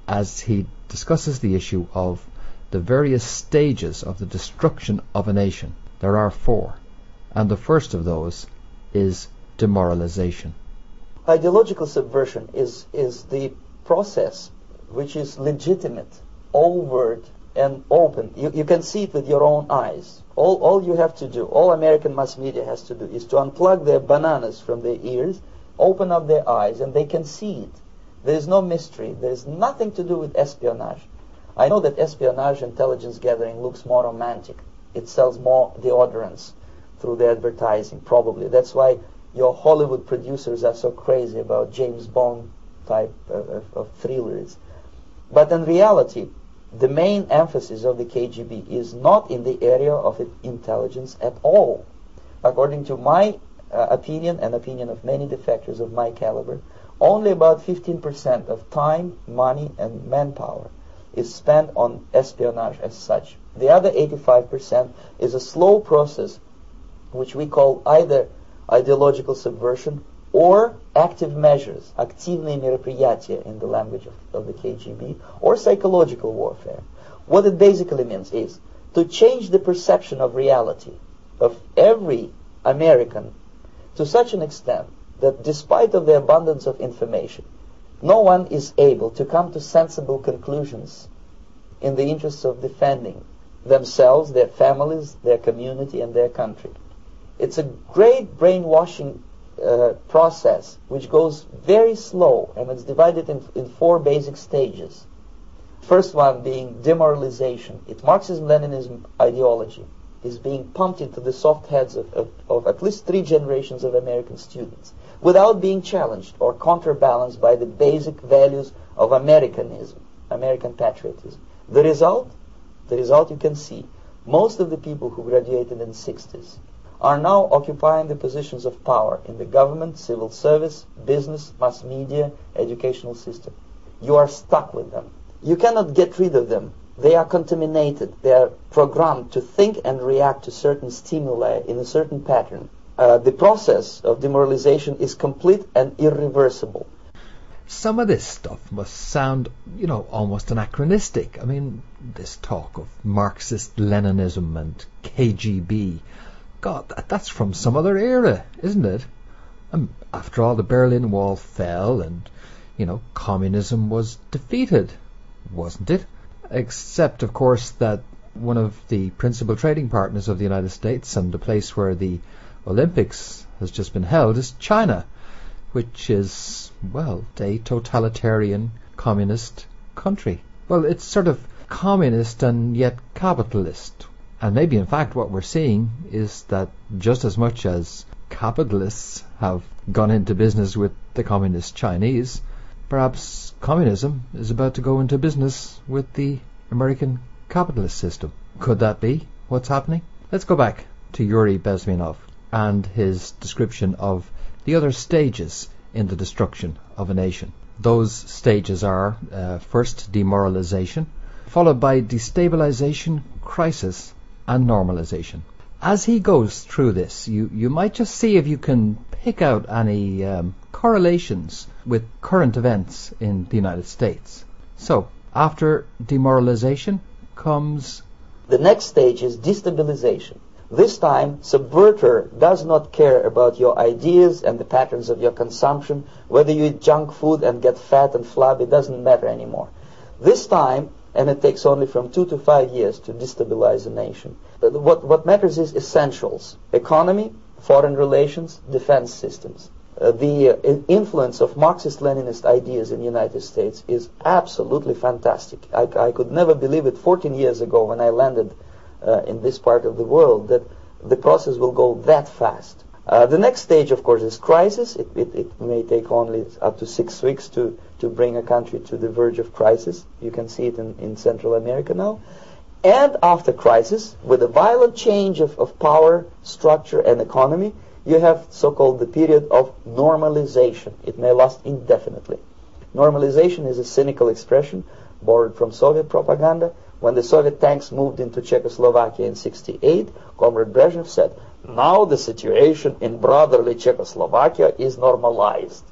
S1: as he discusses the issue of the various stages of the destruction of a nation. There are four, and the first of those is demoralization.
S9: Ideological subversion is, is the process which is legitimate, overt, and open. You, you can see it with your own eyes. All, all you have to do, all American mass media has to do, is to unplug their bananas from their ears, open up their eyes, and they can see it. There is no mystery. There is nothing to do with espionage. I know that espionage, intelligence gathering, looks more romantic. It sells more deodorants through the advertising, probably. That's why your Hollywood producers are so crazy about James Bond type of, of, of thrillers. But in reality, the main emphasis of the K G B is not in the area of intelligence at all. According to my uh, opinion and opinion of many defectors of my caliber, only about fifteen percent of time, money, and manpower is spent on espionage as such. The other eighty-five percent is a slow process which we call either ideological subversion or active measures, активные мероприятия in the language of, of the K G B, or psychological warfare. What it basically means is to change the perception of reality of every American to such an extent that despite of the abundance of information, no one is able to come to sensible conclusions in the interests of defending themselves, their families, their community, and their country. It's a great brainwashing uh, process which goes very slow, and it's divided in, in four basic stages. First one being demoralization. It's Marxism-Leninism ideology is being pumped into the soft heads of, of, of at least three generations of American students without being challenged or counterbalanced by the basic values of Americanism, American patriotism. The result? The result you can see. Most of the people who graduated in the sixties are now occupying the positions of power in the government, civil service, business, mass media, educational system. You are stuck with them. You cannot get rid of them. They are contaminated. They are programmed to think and react to certain stimuli in a certain pattern. Uh, the process of demoralization is complete and irreversible.
S1: Some of this stuff must sound, you know, almost anachronistic. I mean, this talk of Marxist-Leninism and K G B, God, that, that's from some other era, isn't it? Um, after all, the Berlin Wall fell and, you know, communism was defeated, wasn't it? Except, of course, that one of the principal trading partners of the United States and the place where the Olympics has just been held is China, which is, well, a totalitarian communist country. Well, it's sort of communist and yet capitalist. And maybe, in fact, what we're seeing is that just as much as capitalists have gone into business with the communist Chinese, perhaps communism is about to go into business with the American capitalist system. Could that be what's happening? Let's go back to Yuri Bezmenov and his description of the other stages in the destruction of a nation. Those stages are uh, first demoralization, followed by destabilization, crisis, and normalization. As he goes through this, you, you might just see if you can pick out any um, correlations with current events in the United States. So, after demoralization comes...
S9: The next stage is destabilization. This time, subverter does not care about your ideas and the patterns of your consumption. Whether you eat junk food and get fat and flabby, it doesn't matter anymore. This time, and it takes only from two to five years to destabilize a nation. But what, what matters is essentials. Economy, foreign relations, defense systems. Uh, the uh, influence of Marxist-Leninist ideas in the United States is absolutely fantastic. I, I could never believe it fourteen years ago when I landed uh, in this part of the world that the process will go that fast. Uh, the next stage, of course, is crisis. It, it, it may take only up to six weeks to, to bring a country to the verge of crisis. You can see it in, in Central America now. And after crisis, with a violent change of, of power, structure, and economy, you have so-called the period of normalization. It may last indefinitely. Normalization is a cynical expression borrowed from Soviet propaganda. When the Soviet tanks moved into Czechoslovakia in sixty-eight, Comrade Brezhnev said, now the situation in brotherly Czechoslovakia is normalized.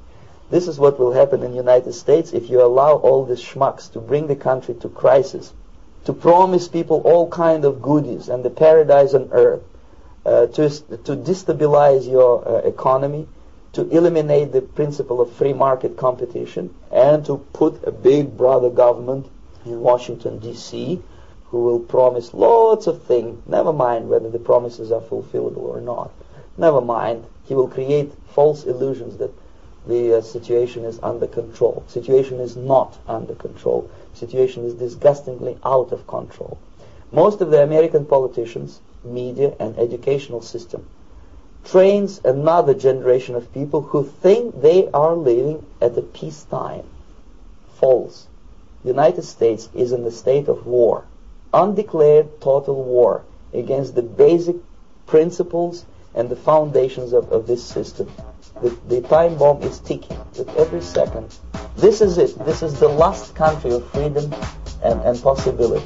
S9: This is what will happen in the United States if you allow all these schmucks to bring the country to crisis, to promise people all kind of goodies and the paradise on earth, uh, to, to destabilize your uh, economy, to eliminate the principle of free market competition, and to put a big brother government in Washington, D C, who will promise lots of things, never mind whether the promises are fulfillable or not. Never mind, he will create false illusions that the uh, situation is under control. Situation is not under control. Situation is disgustingly out of control. Most of the American politicians, media, and educational system trains another generation of people who think they are living at a peacetime. False. The United States is in the state of war, undeclared total war against the basic principles and the foundations of, of this system. The, the time bomb is ticking with every second. This is it. This is the last country of freedom and, and possibility.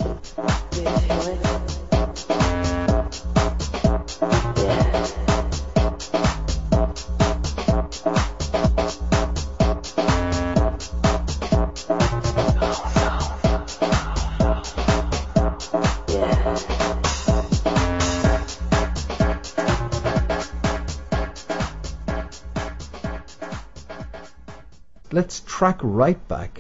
S1: Let's track right back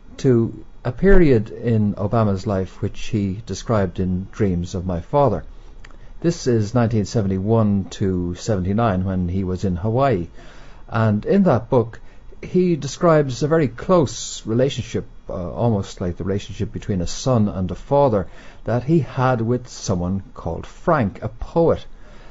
S1: to a period in Obama's life which he described in Dreams of My Father. This is nineteen seventy-one to seventy-nine, when he was in Hawaii. And in that book, he describes a very close relationship, uh, almost like the relationship between a son and a father, that he had with someone called Frank, a poet.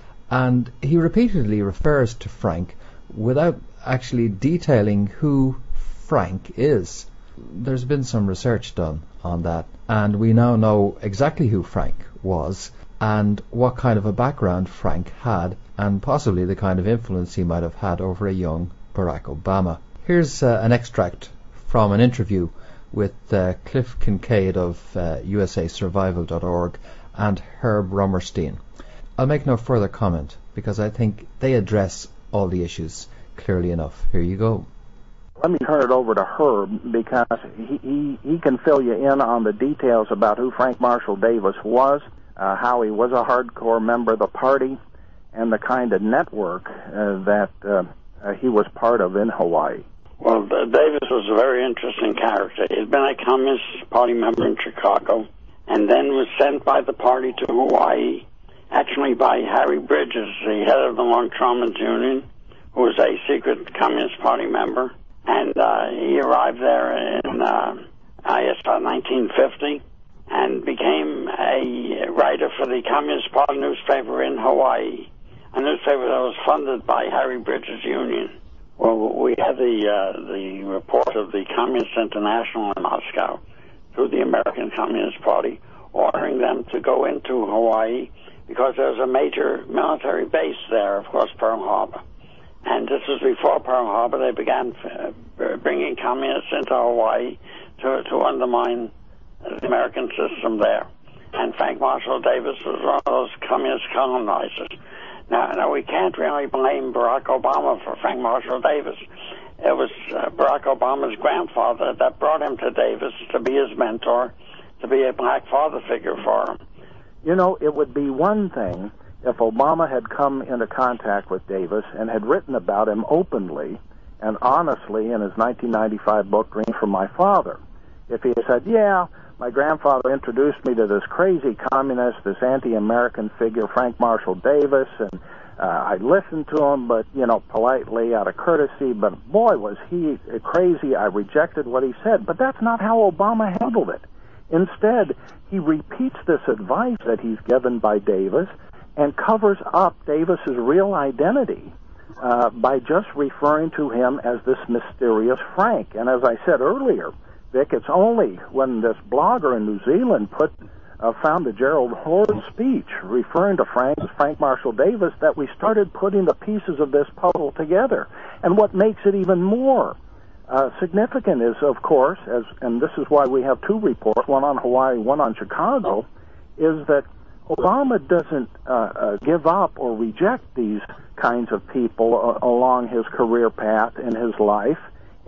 S1: And he repeatedly refers to Frank without actually detailing who Frank is. There's been some research done on that, and we now know exactly who Frank was and what kind of a background Frank had, and possibly the kind of influence he might have had over a young Barack Obama. Here's uh, an extract from an interview with uh, Cliff Kincaid of uh, U S A Survival dot org and Herb Romerstein. I'll make no further comment because I think they address all the issues clearly enough. Here you go.
S10: Let me turn it over to Herb, because he, he, he can fill you in on the details about who Frank Marshall Davis was, uh, how he was a hardcore member of the party, and the kind of network uh, that uh, uh, he was part of in Hawaii.
S11: Well, uh, Davis was a very interesting character. He had been a Communist Party member in Chicago, and then was sent by the party to Hawaii, actually by Harry Bridges, the head of the Longshoremen's Union, who was a secret Communist Party member. And uh, he arrived there in, uh, I guess, about nineteen fifty, and became a writer for the Communist Party newspaper in Hawaii, a newspaper that was funded by Harry Bridges' Union. Well, we had the uh, the report of the Communist International in Moscow through the American Communist Party, ordering them to go into Hawaii because there was a major military base there, of course, Pearl Harbor. And this was before Pearl Harbor. They began uh, bringing communists into Hawaii to, to undermine the American system there. And Frank Marshall Davis was one of those communist colonizers. Now, now we can't really blame Barack Obama for Frank Marshall Davis. It was uh, Barack Obama's grandfather that brought him to Davis to be his mentor, to be a black father figure for him.
S10: You know, it would be one thing if Obama had come into contact with Davis and had written about him openly and honestly in his nineteen ninety-five book, Dreams from My Father. If he had said, yeah, my grandfather introduced me to this crazy communist, this anti-American figure, Frank Marshall Davis, and uh, I listened to him, but, you know, politely, out of courtesy, but boy, was he crazy. I rejected what he said. But that's not how Obama handled it. Instead, he repeats this advice that he's given by Davis and covers up Davis's real identity uh, by just referring to him as this mysterious Frank. And as I said earlier, Vic, it's only when this blogger in New Zealand put uh, found the Gerald Ford speech referring to Frank as Frank Marshall Davis that we started putting the pieces of this puzzle together. And what makes it even more uh, significant is, of course, as and this is why we have two reports, one on Hawaii, one on Chicago, is that Obama doesn't uh, uh, give up or reject these kinds of people uh, along his career path in his life.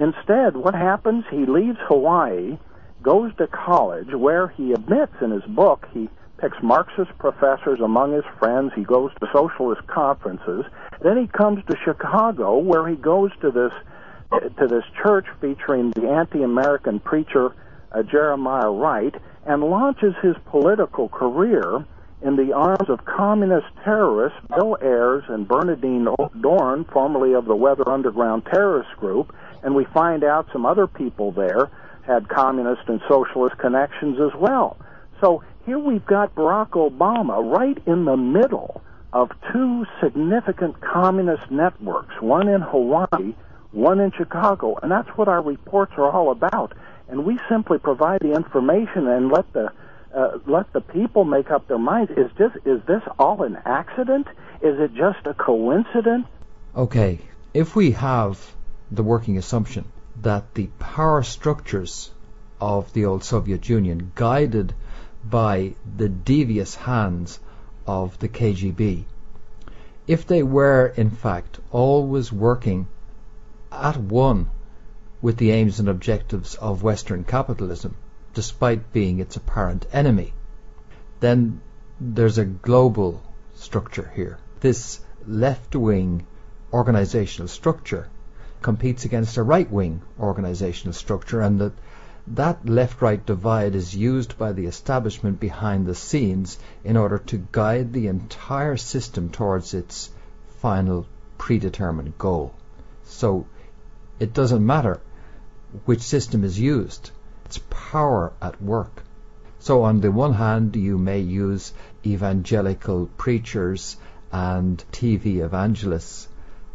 S10: Instead, what happens? He leaves Hawaii, goes to college, where he admits in his book he picks Marxist professors among his friends. He goes to socialist conferences. Then he comes to Chicago, where he goes to this to this church featuring the anti-American preacher uh, Jeremiah Wright, and launches his political career in the arms of communist terrorists Bill Ayers and Bernardine Dohrn, formerly of the Weather Underground terrorist group, and we find out some other people there had communist and socialist connections as well. So here we've got Barack Obama right in the middle of two significant communist networks, one in Hawaii, one in Chicago, and that's what our reports are all about. And we simply provide the information and let the uh, let the people make up their minds. Is just is this all an accident? Is it just a coincidence?
S1: Okay, if we have the working assumption that the power structures of the old Soviet Union, guided by the devious hands of the K G B, if they were in fact always working at one with the aims and objectives of Western capitalism, despite being its apparent enemy, then there's a global structure here. This left-wing organizational structure competes against a right-wing organizational structure, and that that left-right divide is used by the establishment behind the scenes in order to guide the entire system towards its final predetermined goal. So it doesn't matter which system is used, it's power at work. So on the one hand, you may use evangelical preachers and T V evangelists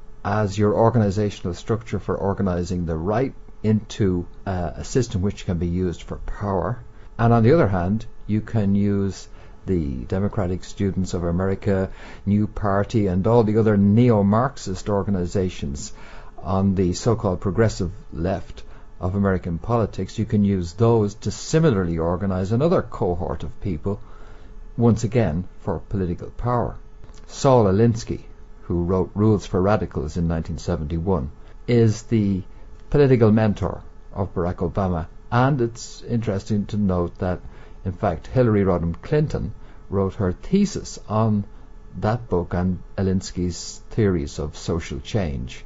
S1: as your organizational structure for organizing the right into uh, a system which can be used for power. And on the other hand, you can use the Democratic Students of America, New Party, and all the other neo-Marxist organizations on the so-called progressive left of American politics. You can use those to similarly organize another cohort of people, once again for political power. Saul Alinsky, who wrote Rules for Radicals in nineteen seventy-one, is the political mentor of Barack Obama, and it's interesting to note that in fact Hillary Rodham Clinton wrote her thesis on that book and Alinsky's theories of social change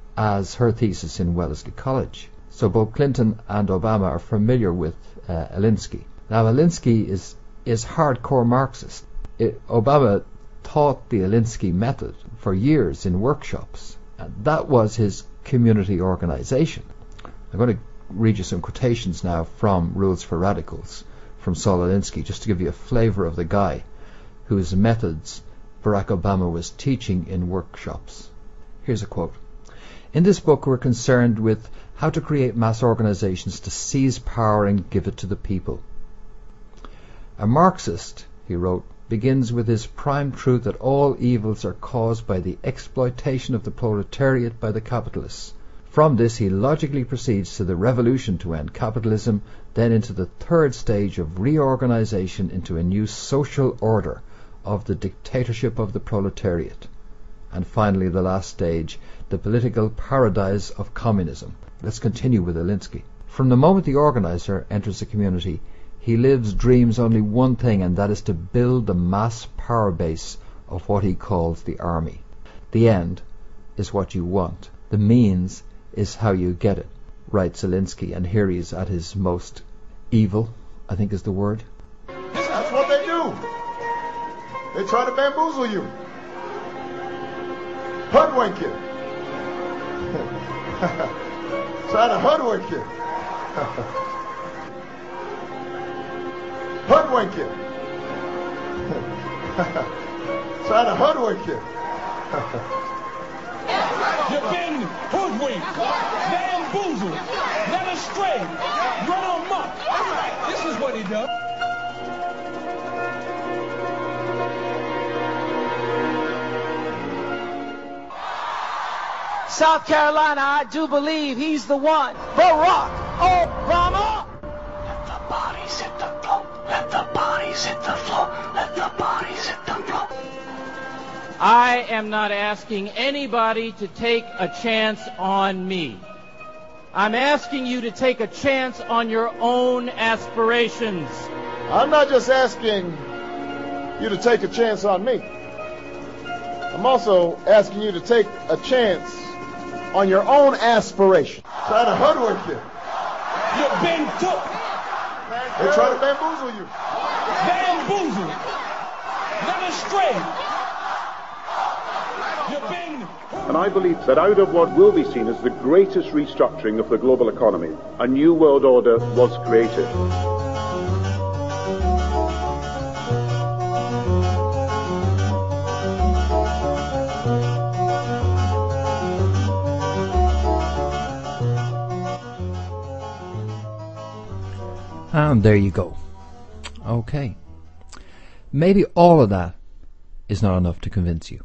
S1: as her thesis in Wellesley College. So both Clinton and Obama are familiar with uh, Alinsky. Now Alinsky is is hardcore Marxist. It, Obama taught the Alinsky method for years in workshops, and that was his community organization. I'm going to read you some quotations now from Rules for Radicals from Saul Alinsky, just to give you a flavor of the guy whose methods Barack Obama was teaching in workshops. Here's a quote. In this book, we're concerned with how to create mass organizations to seize power and give it to the people. A Marxist, he wrote, begins with his prime truth that all evils are caused by the exploitation of the proletariat by the capitalists. From this, he logically proceeds to the revolution to end capitalism, then into the third stage of reorganization into a new social order of the dictatorship of the proletariat. And finally, the last stage, the political paradise of communism. Let's continue with Alinsky. From the moment the organizer enters the community, he lives, dreams only one thing, and that is to build the mass power base of what he calls the army. The end is what you want. The means is how you get it, writes Alinsky, and here he's at his most evil, I think is the word.
S3: That's what they do. They try to bamboozle you. Hoodwink you. Try to hoodwink you. Hoodwink you. Try to hoodwink you.
S12: You've been hoodwinked, bamboozled, led astray, run amok. This is what he does.
S13: South Carolina, I do believe he's the one. Barack Obama.
S8: Let the bodies hit the floor. Let the bodies hit the floor. Let the bodies hit the floor.
S13: I am not asking anybody to take a chance on me. I'm asking you to take a chance on your own aspirations.
S3: I'm not just asking you to take a chance on me. I'm also asking you to take a chance on your own aspiration. Trying to hoodwink you.
S12: You've been took.
S3: They're trying to bamboozle you.
S12: Bamboozled. Led astray. You've been...
S14: And I believe that out of what will be seen as the greatest restructuring of the global economy, a new world order was created.
S1: And there you go. Okay. Maybe all of that is not enough to convince you.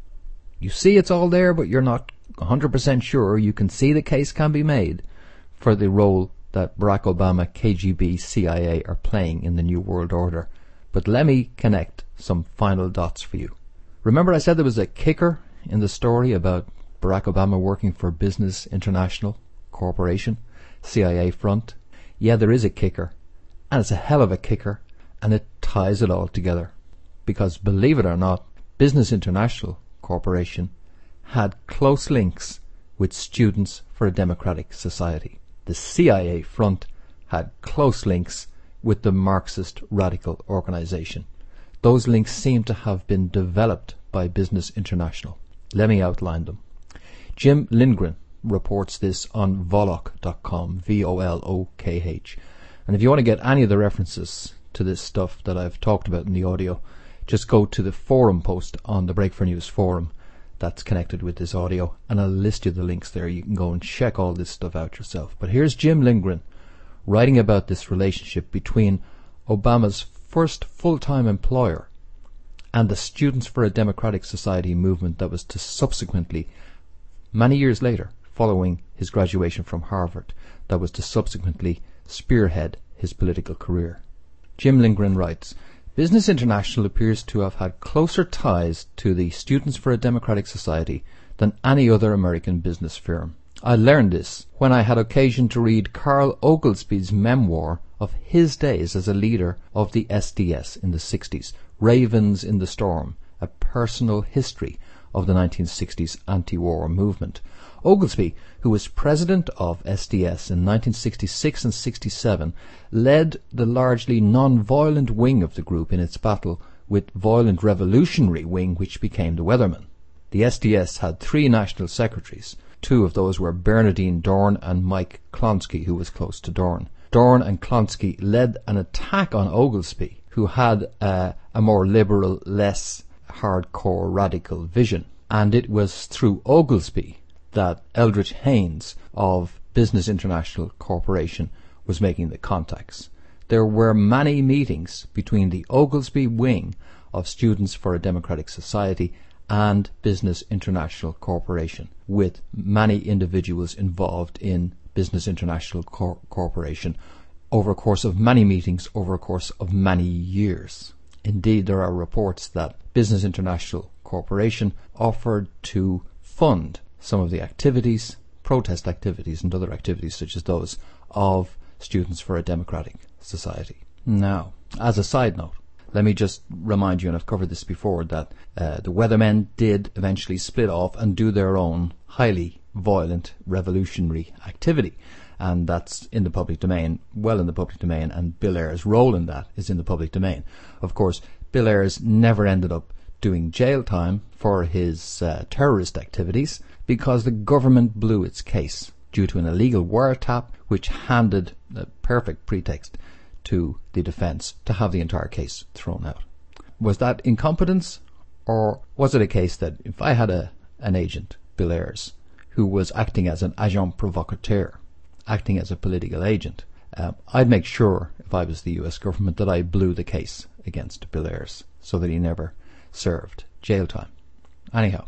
S1: You see it's all there, but you're not one hundred percent sure. You can see the case can be made for the role that Barack Obama, K G B, C I A are playing in the New World Order. But let me connect some final dots for you. Remember I said there was a kicker in the story about Barack Obama working for Business International Corporation, C I A front? Yeah, there is a kicker, and it's a hell of a kicker, and it ties it all together. Because believe it or not, Business International Corporation had close links with Students for a Democratic Society. The C I A front had close links with the Marxist radical organization. Those links seem to have been developed by Business International. Let me outline them. Jim Lindgren reports this on Volok dot com, V O L O K H. And if you want to get any of the references to this stuff that I've talked about in the audio, just go to the forum post on the Break for News forum that's connected with this audio, and I'll list you the links there. You can go and check all this stuff out yourself. But here's Jim Lindgren writing about this relationship between Obama's first full-time employer and the Students for a Democratic Society movement that was to subsequently, many years later, following his graduation from Harvard, that was to subsequently spearhead his political career. Jim Lindgren writes, Business International appears to have had closer ties to the Students for a Democratic Society than any other American business firm. I learned this when I had occasion to read Carl Oglesby's memoir of his days as a leader of the S D S in the sixties, Ravens in the Storm, a personal history of the nineteen sixties anti-war movement. Oglesby, who was president of S D S in nineteen sixty-six and sixty-seven, led the largely non-violent wing of the group in its battle with violent revolutionary wing which became the Weathermen. The S D S had three national secretaries. Two of those were Bernardine Dorn and Mike Klonsky, who was close to Dorn. Dorn and Klonsky led an attack on Oglesby, who had uh, a more liberal, less hardcore radical vision. And it was through Oglesby that Eldridge Haynes of Business International Corporation was making the contacts. There were many meetings between the Oglesby wing of Students for a Democratic Society and Business International Corporation, with many individuals involved in Business International Cor- Corporation over a course of many meetings, over a course of many years. Indeed, there are reports that Business International Corporation offered to fund some of the activities, protest activities and other activities such as those of Students for a Democratic Society. Now, as a side note, let me just remind you, and I've covered this before, that uh, the Weathermen did eventually split off and do their own highly violent revolutionary activity. And that's in the public domain, well in the public domain, and Bill Ayers' role in that is in the public domain. Of course, Bill Ayers never ended up doing jail time for his uh, terrorist activities because the government blew its case due to an illegal wiretap which handed a perfect pretext to the defence to have the entire case thrown out. Was that incompetence, or was it a case that if I had a an agent, Bill Ayers, who was acting as an agent provocateur, acting as a political agent, um, I'd make sure, if I was the U S government, that I blew the case against Bill Ayers so that he never served jail time. Anyhow,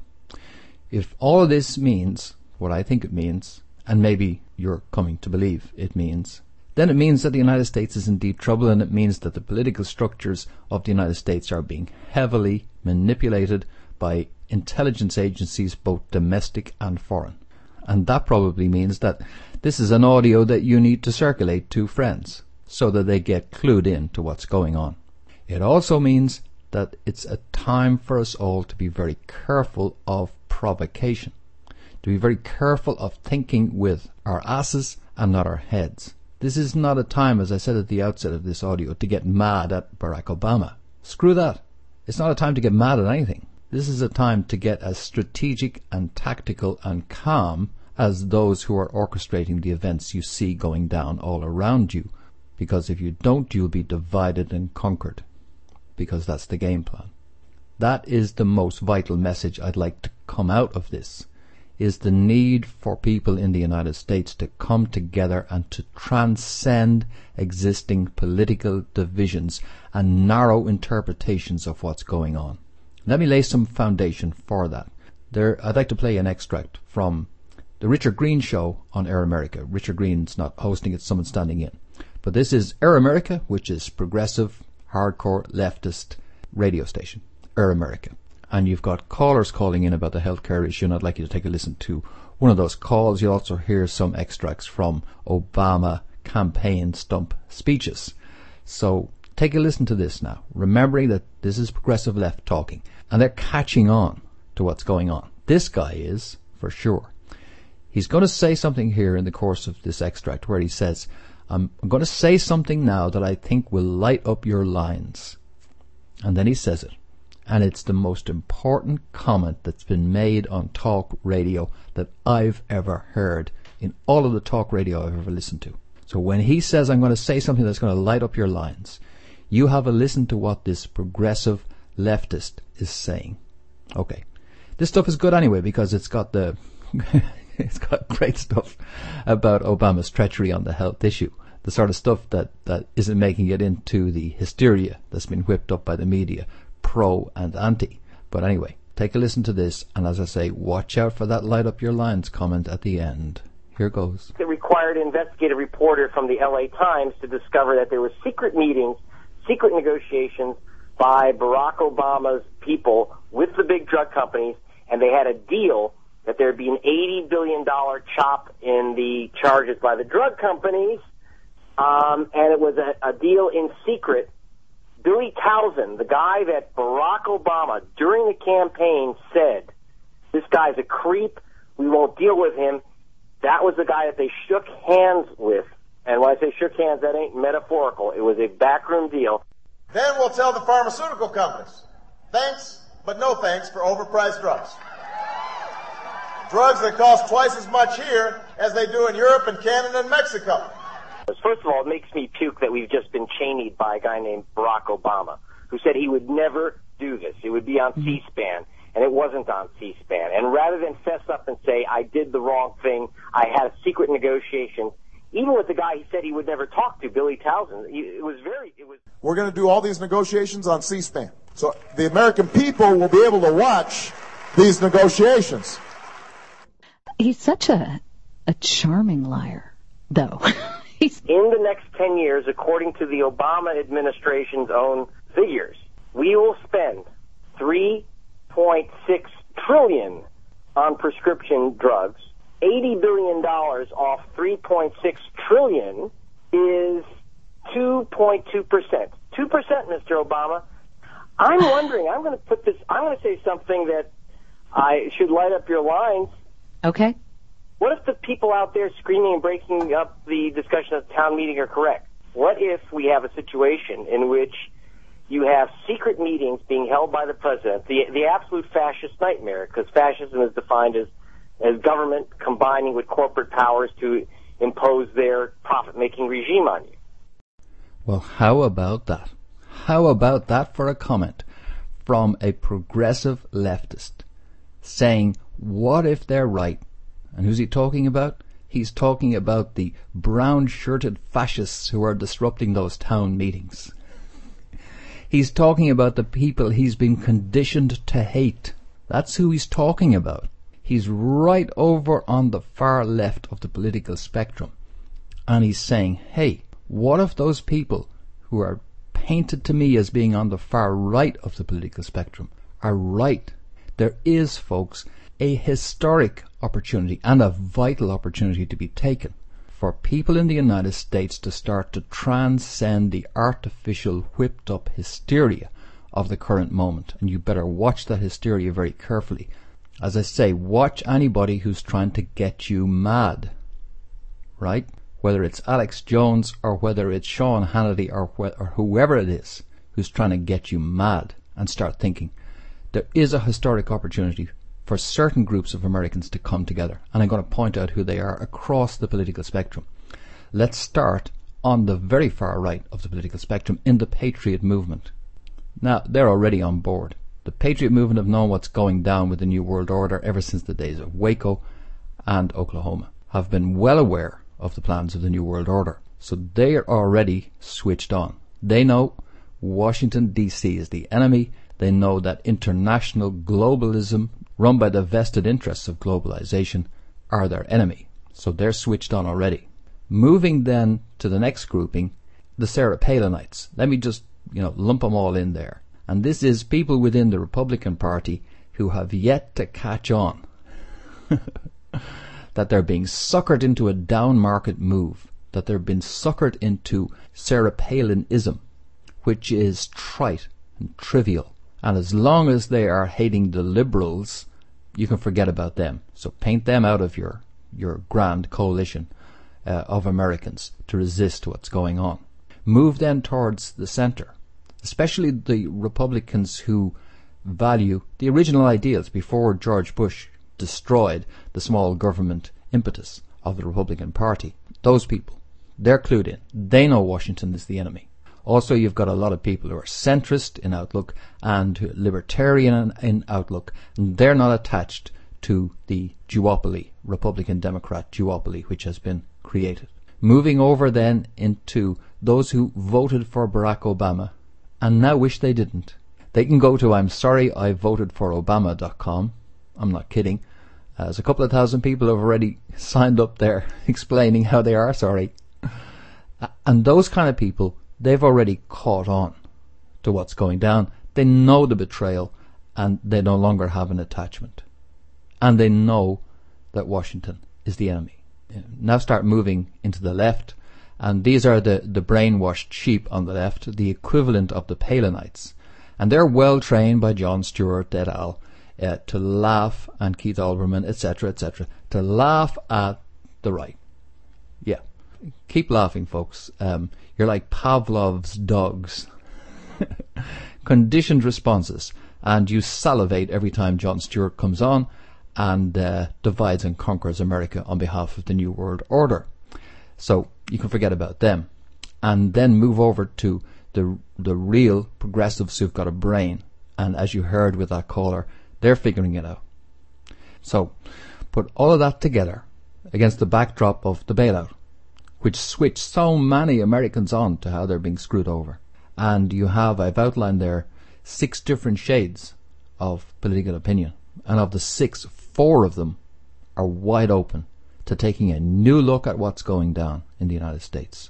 S1: if all of this means what I think it means, and maybe you're coming to believe it means, then it means that the United States is in deep trouble, and it means that the political structures of the United States are being heavily manipulated by intelligence agencies, both domestic and foreign. And that probably means that this is an audio that you need to circulate to friends so that they get clued in to what's going on. It also means that it's a time for us all to be very careful of provocation, to be very careful of thinking with our asses and not our heads. This is not a time, as I said at the outset of this audio, to get mad at Barack Obama. Screw that. It's not a time to get mad at anything. This is a time to get as strategic and tactical and calm as those who are orchestrating the events you see going down all around you. Because if you don't, you'll be divided and conquered. Because that's the game plan. That is the most vital message I'd like to come out of this, is the need for people in the United States to come together and to transcend existing political divisions and narrow interpretations of what's going on. Let me lay some foundation for that. There, I'd like to play an extract from the Richard Green show on Air America. Richard Green's not hosting it, someone's standing in. But this is Air America, which is progressive, hardcore, leftist radio station, Air America. And you've got callers calling in about the healthcare issue, and I'd like you to take a listen to one of those calls. You'll also hear some extracts from Obama campaign stump speeches. So take a listen to this now, remembering that this is progressive left talking, and they're catching on to what's going on. This guy is, for sure. He's going to say something here in the course of this extract where he says, I'm going to say something now that I think will light up your lines. And then he says it. And it's the most important comment that's been made on talk radio that I've ever heard in all of the talk radio I've ever listened to. So when he says, I'm going to say something that's going to light up your lines, you have a listen to what this progressive leftist is saying. Okay. This stuff is good anyway because it's got the... It's got great stuff about Obama's treachery on the health issue. The sort of stuff that, that isn't making it into the hysteria that's been whipped up by the media, pro and anti. But anyway, take a listen to this, and as I say, watch out for that light up your lines comment at the end. Here goes.
S15: It required an investigative reporter from the L A Times to discover that there were secret meetings, secret negotiations by Barack Obama's people with the big drug companies, and they had a deal that there'd be an eighty billion dollars chop in the charges by the drug companies, um, and it was a, a deal in secret. Billy Townsend, the guy that Barack Obama, during the campaign, said, this guy's a creep, we won't deal with him, that was the guy that they shook hands with. And when I say shook hands, that ain't metaphorical. It was a backroom deal.
S3: Then we'll tell the pharmaceutical companies, thanks, but no thanks for overpriced drugs. Drugs that cost twice as much here as they do in Europe and Canada and Mexico.
S15: First of all, it makes me puke that we've just been chained by a guy named Barack Obama, who said he would never do this. It would be on mm-hmm. C-SPAN, and it wasn't on C-SPAN. And rather than fess up and say, I did the wrong thing, I had a secret negotiation, even with the guy he said he would never talk to, Billy Townsend, it was very... It was.
S3: We're going to do all these negotiations on C-SPAN. So the American people will be able to watch these negotiations.
S16: He's such a a charming liar, though. He's
S15: in the next ten years, according to the Obama administration's own figures, we will spend three point six trillion dollars on prescription drugs. eighty billion dollars off three point six trillion dollars is two point two percent. two percent, Mister Obama. I'm wondering, I'm going to put this, I'm going to say something that I should light up your lines.
S16: Okay.
S15: What if the people out there screaming and breaking up the discussion at the town meeting are correct? What if we have a situation in which you have secret meetings being held by the president, the the absolute fascist nightmare, because fascism is defined as, as government combining with corporate powers to impose their profit-making regime on you?
S1: Well, how about that? How about that for a comment from a progressive leftist saying, what if they're right? And who's he talking about? He's talking about the brown-shirted fascists who are disrupting those town meetings. He's talking about the people he's been conditioned to hate. That's who he's talking about. He's right over on the far left of the political spectrum. And he's saying, hey, what if those people who are painted to me as being on the far right of the political spectrum are right? There is, folks, a historic opportunity and a vital opportunity to be taken for people in the United States to start to transcend the artificial, whipped-up hysteria of the current moment. And you better watch that hysteria very carefully. As I say, watch anybody who's trying to get you mad, right? Whether it's Alex Jones or whether it's Sean Hannity or, wh- or whoever it is who's trying to get you mad, and start thinking. There is a historic opportunity for certain groups of Americans to come together, and I'm going to point out who they are across the political spectrum. Let's start on the very far right of the political spectrum in the Patriot movement. Now, they're already on board. The Patriot movement have known what's going down with the New World Order ever since the days of Waco and Oklahoma, have been well aware of the plans of the New World Order. So they are already switched on. They know Washington, D C is the enemy. They know that international globalism, run by the vested interests of globalization, are their enemy. So they're switched on already. Moving then to the next grouping, the Sarah Palinites. Let me just, you know, lump them all in there. And this is people within the Republican Party who have yet to catch on that they're being suckered into a down market move, that they've been suckered into Sarah Palinism, which is trite and trivial. And as long as they are hating the liberals, you can forget about them. So paint them out of your, your grand coalition uh, of Americans to resist what's going on. Move then towards the centre, especially the Republicans who value the original ideals before George Bush destroyed the small government impetus of the Republican Party. Those people, they're clued in. They know Washington is the enemy. Also, you've got a lot of people who are centrist in outlook and libertarian in outlook, and they're not attached to the duopoly, Republican-Democrat duopoly, which has been created. Moving over then into those who voted for Barack Obama and now wish they didn't. They can go to I'm sorry I voted for Obama dot com. I'm not kidding. Uh, there's a couple of thousand people who have already signed up there explaining how they are sorry. Uh, and those kind of people, they've already caught on to what's going down. They know the betrayal and they no longer have an attachment. And they know that Washington is the enemy. Now start moving into the left, and these are the, the brainwashed sheep on the left, the equivalent of the Palinites. And they're well trained by Jon Stewart et al. Uh, to laugh, and Keith Olbermann, et cetera, et cetera, to laugh at the right. Yeah. Keep laughing, folks. Um, you're like Pavlov's dogs. Conditioned responses. And you salivate every time Jon Stewart comes on and uh, divides and conquers America on behalf of the New World Order. So you can forget about them. And then move over to the the real progressives who've got a brain. And as you heard with that caller, they're figuring it out. So put all of that together against the backdrop of the bailout, which switched so many Americans on to how they're being screwed over. And you have, I've outlined there, six different shades of political opinion. And of the six, four of them are wide open to taking a new look at what's going down in the United States.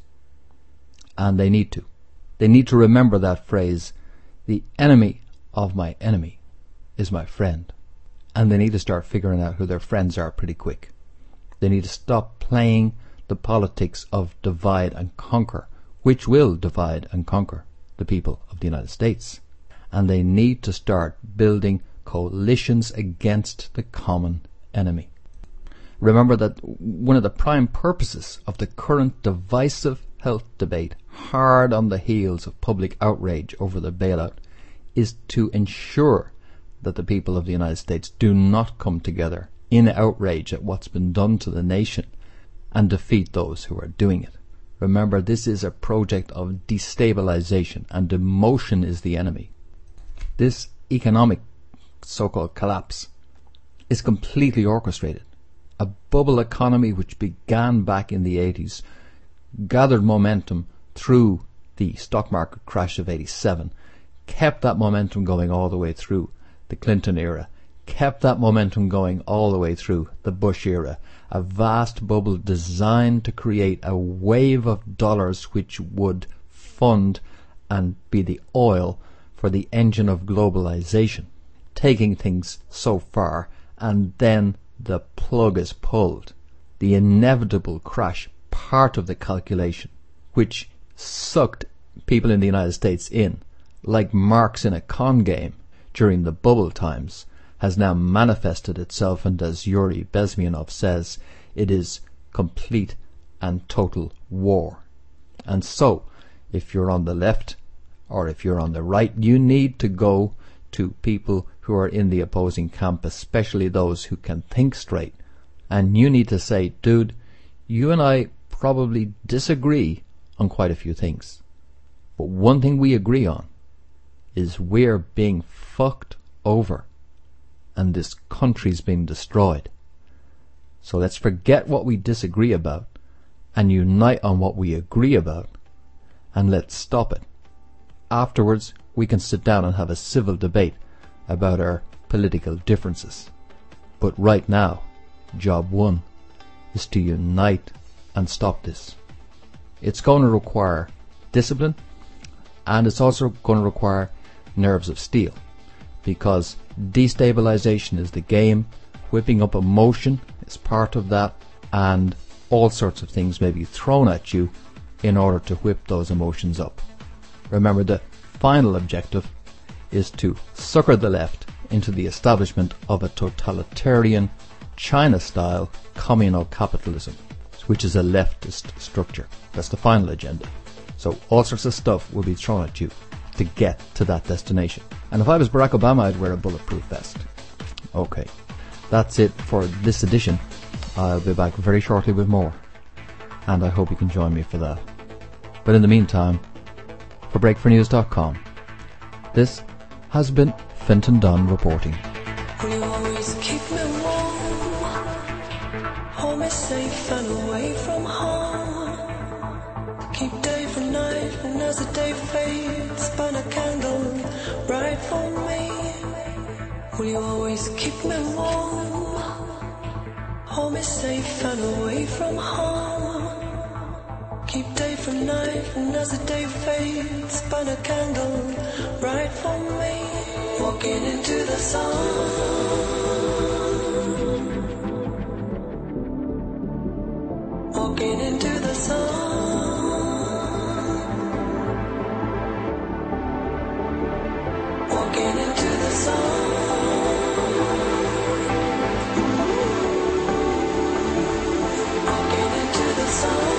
S1: And they need to. They need to remember that phrase, the enemy of my enemy is my friend. And they need to start figuring out who their friends are pretty quick. They need to stop playing the politics of divide and conquer, which will divide and conquer the people of the United States. And they need to start building coalitions against the common enemy. Remember that one of the prime purposes of the current divisive health debate, hard on the heels of public outrage over the bailout, is to ensure that the people of the United States do not come together in outrage at what's been done to the nation and defeat those who are doing it. Remember, this is a project of destabilization, and demotion is the enemy. This economic so-called collapse is completely orchestrated. A bubble economy which began back in the eighties, gathered momentum through the stock market crash of eighty-seven, kept that momentum going all the way through the Clinton era, kept that momentum going all the way through the Bush era. A vast bubble designed to create a wave of dollars which would fund and be the oil for the engine of globalization, taking things so far and then the plug is pulled. The inevitable crash, part of the calculation, which sucked people in the United States in, like marks in a con game during the bubble times, has now manifested itself, and as Yuri Bezmenov says, it is complete and total war. And so, if you're on the left or if you're on the right, you need to go to people who are in the opposing camp, especially those who can think straight, and you need to say, dude, you and I probably disagree on quite a few things, but one thing we agree on is we're being fucked over and this country's being destroyed. So let's forget what we disagree about and unite on what we agree about, and let's stop it. Afterwards, we can sit down and have a civil debate about our political differences. But right now, job one is to unite and stop this. It's going to require discipline, and it's also going to require nerves of steel, because destabilization is the game, whipping up emotion is part of that, and all sorts of things may be thrown at you in order to whip those emotions up. Remember, the final objective is to sucker the left into the establishment of a totalitarian China-style communal capitalism, which is a leftist structure. That's the final agenda. So all sorts of stuff will be thrown at you to get to that destination. And if I was Barack Obama, I'd wear a bulletproof vest. Okay, that's it for this edition. I'll be back very shortly with more, and I hope you can join me for that. But in the meantime, for break for news dot com, this has been Fintan Dunn reporting.
S17: Will you always keep me warm? Hold me safe and away from harm. Keep day from night, and as the day fades, burn a candle right for me. Will you always keep me warm? Hold me safe and away from harm. Keep day from night, and as the day fades, burn a candle right for me. Walking into the sun, walking into the sun, walking into the sun, walking into the sun.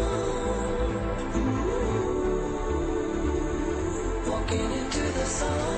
S17: Walking into the sun.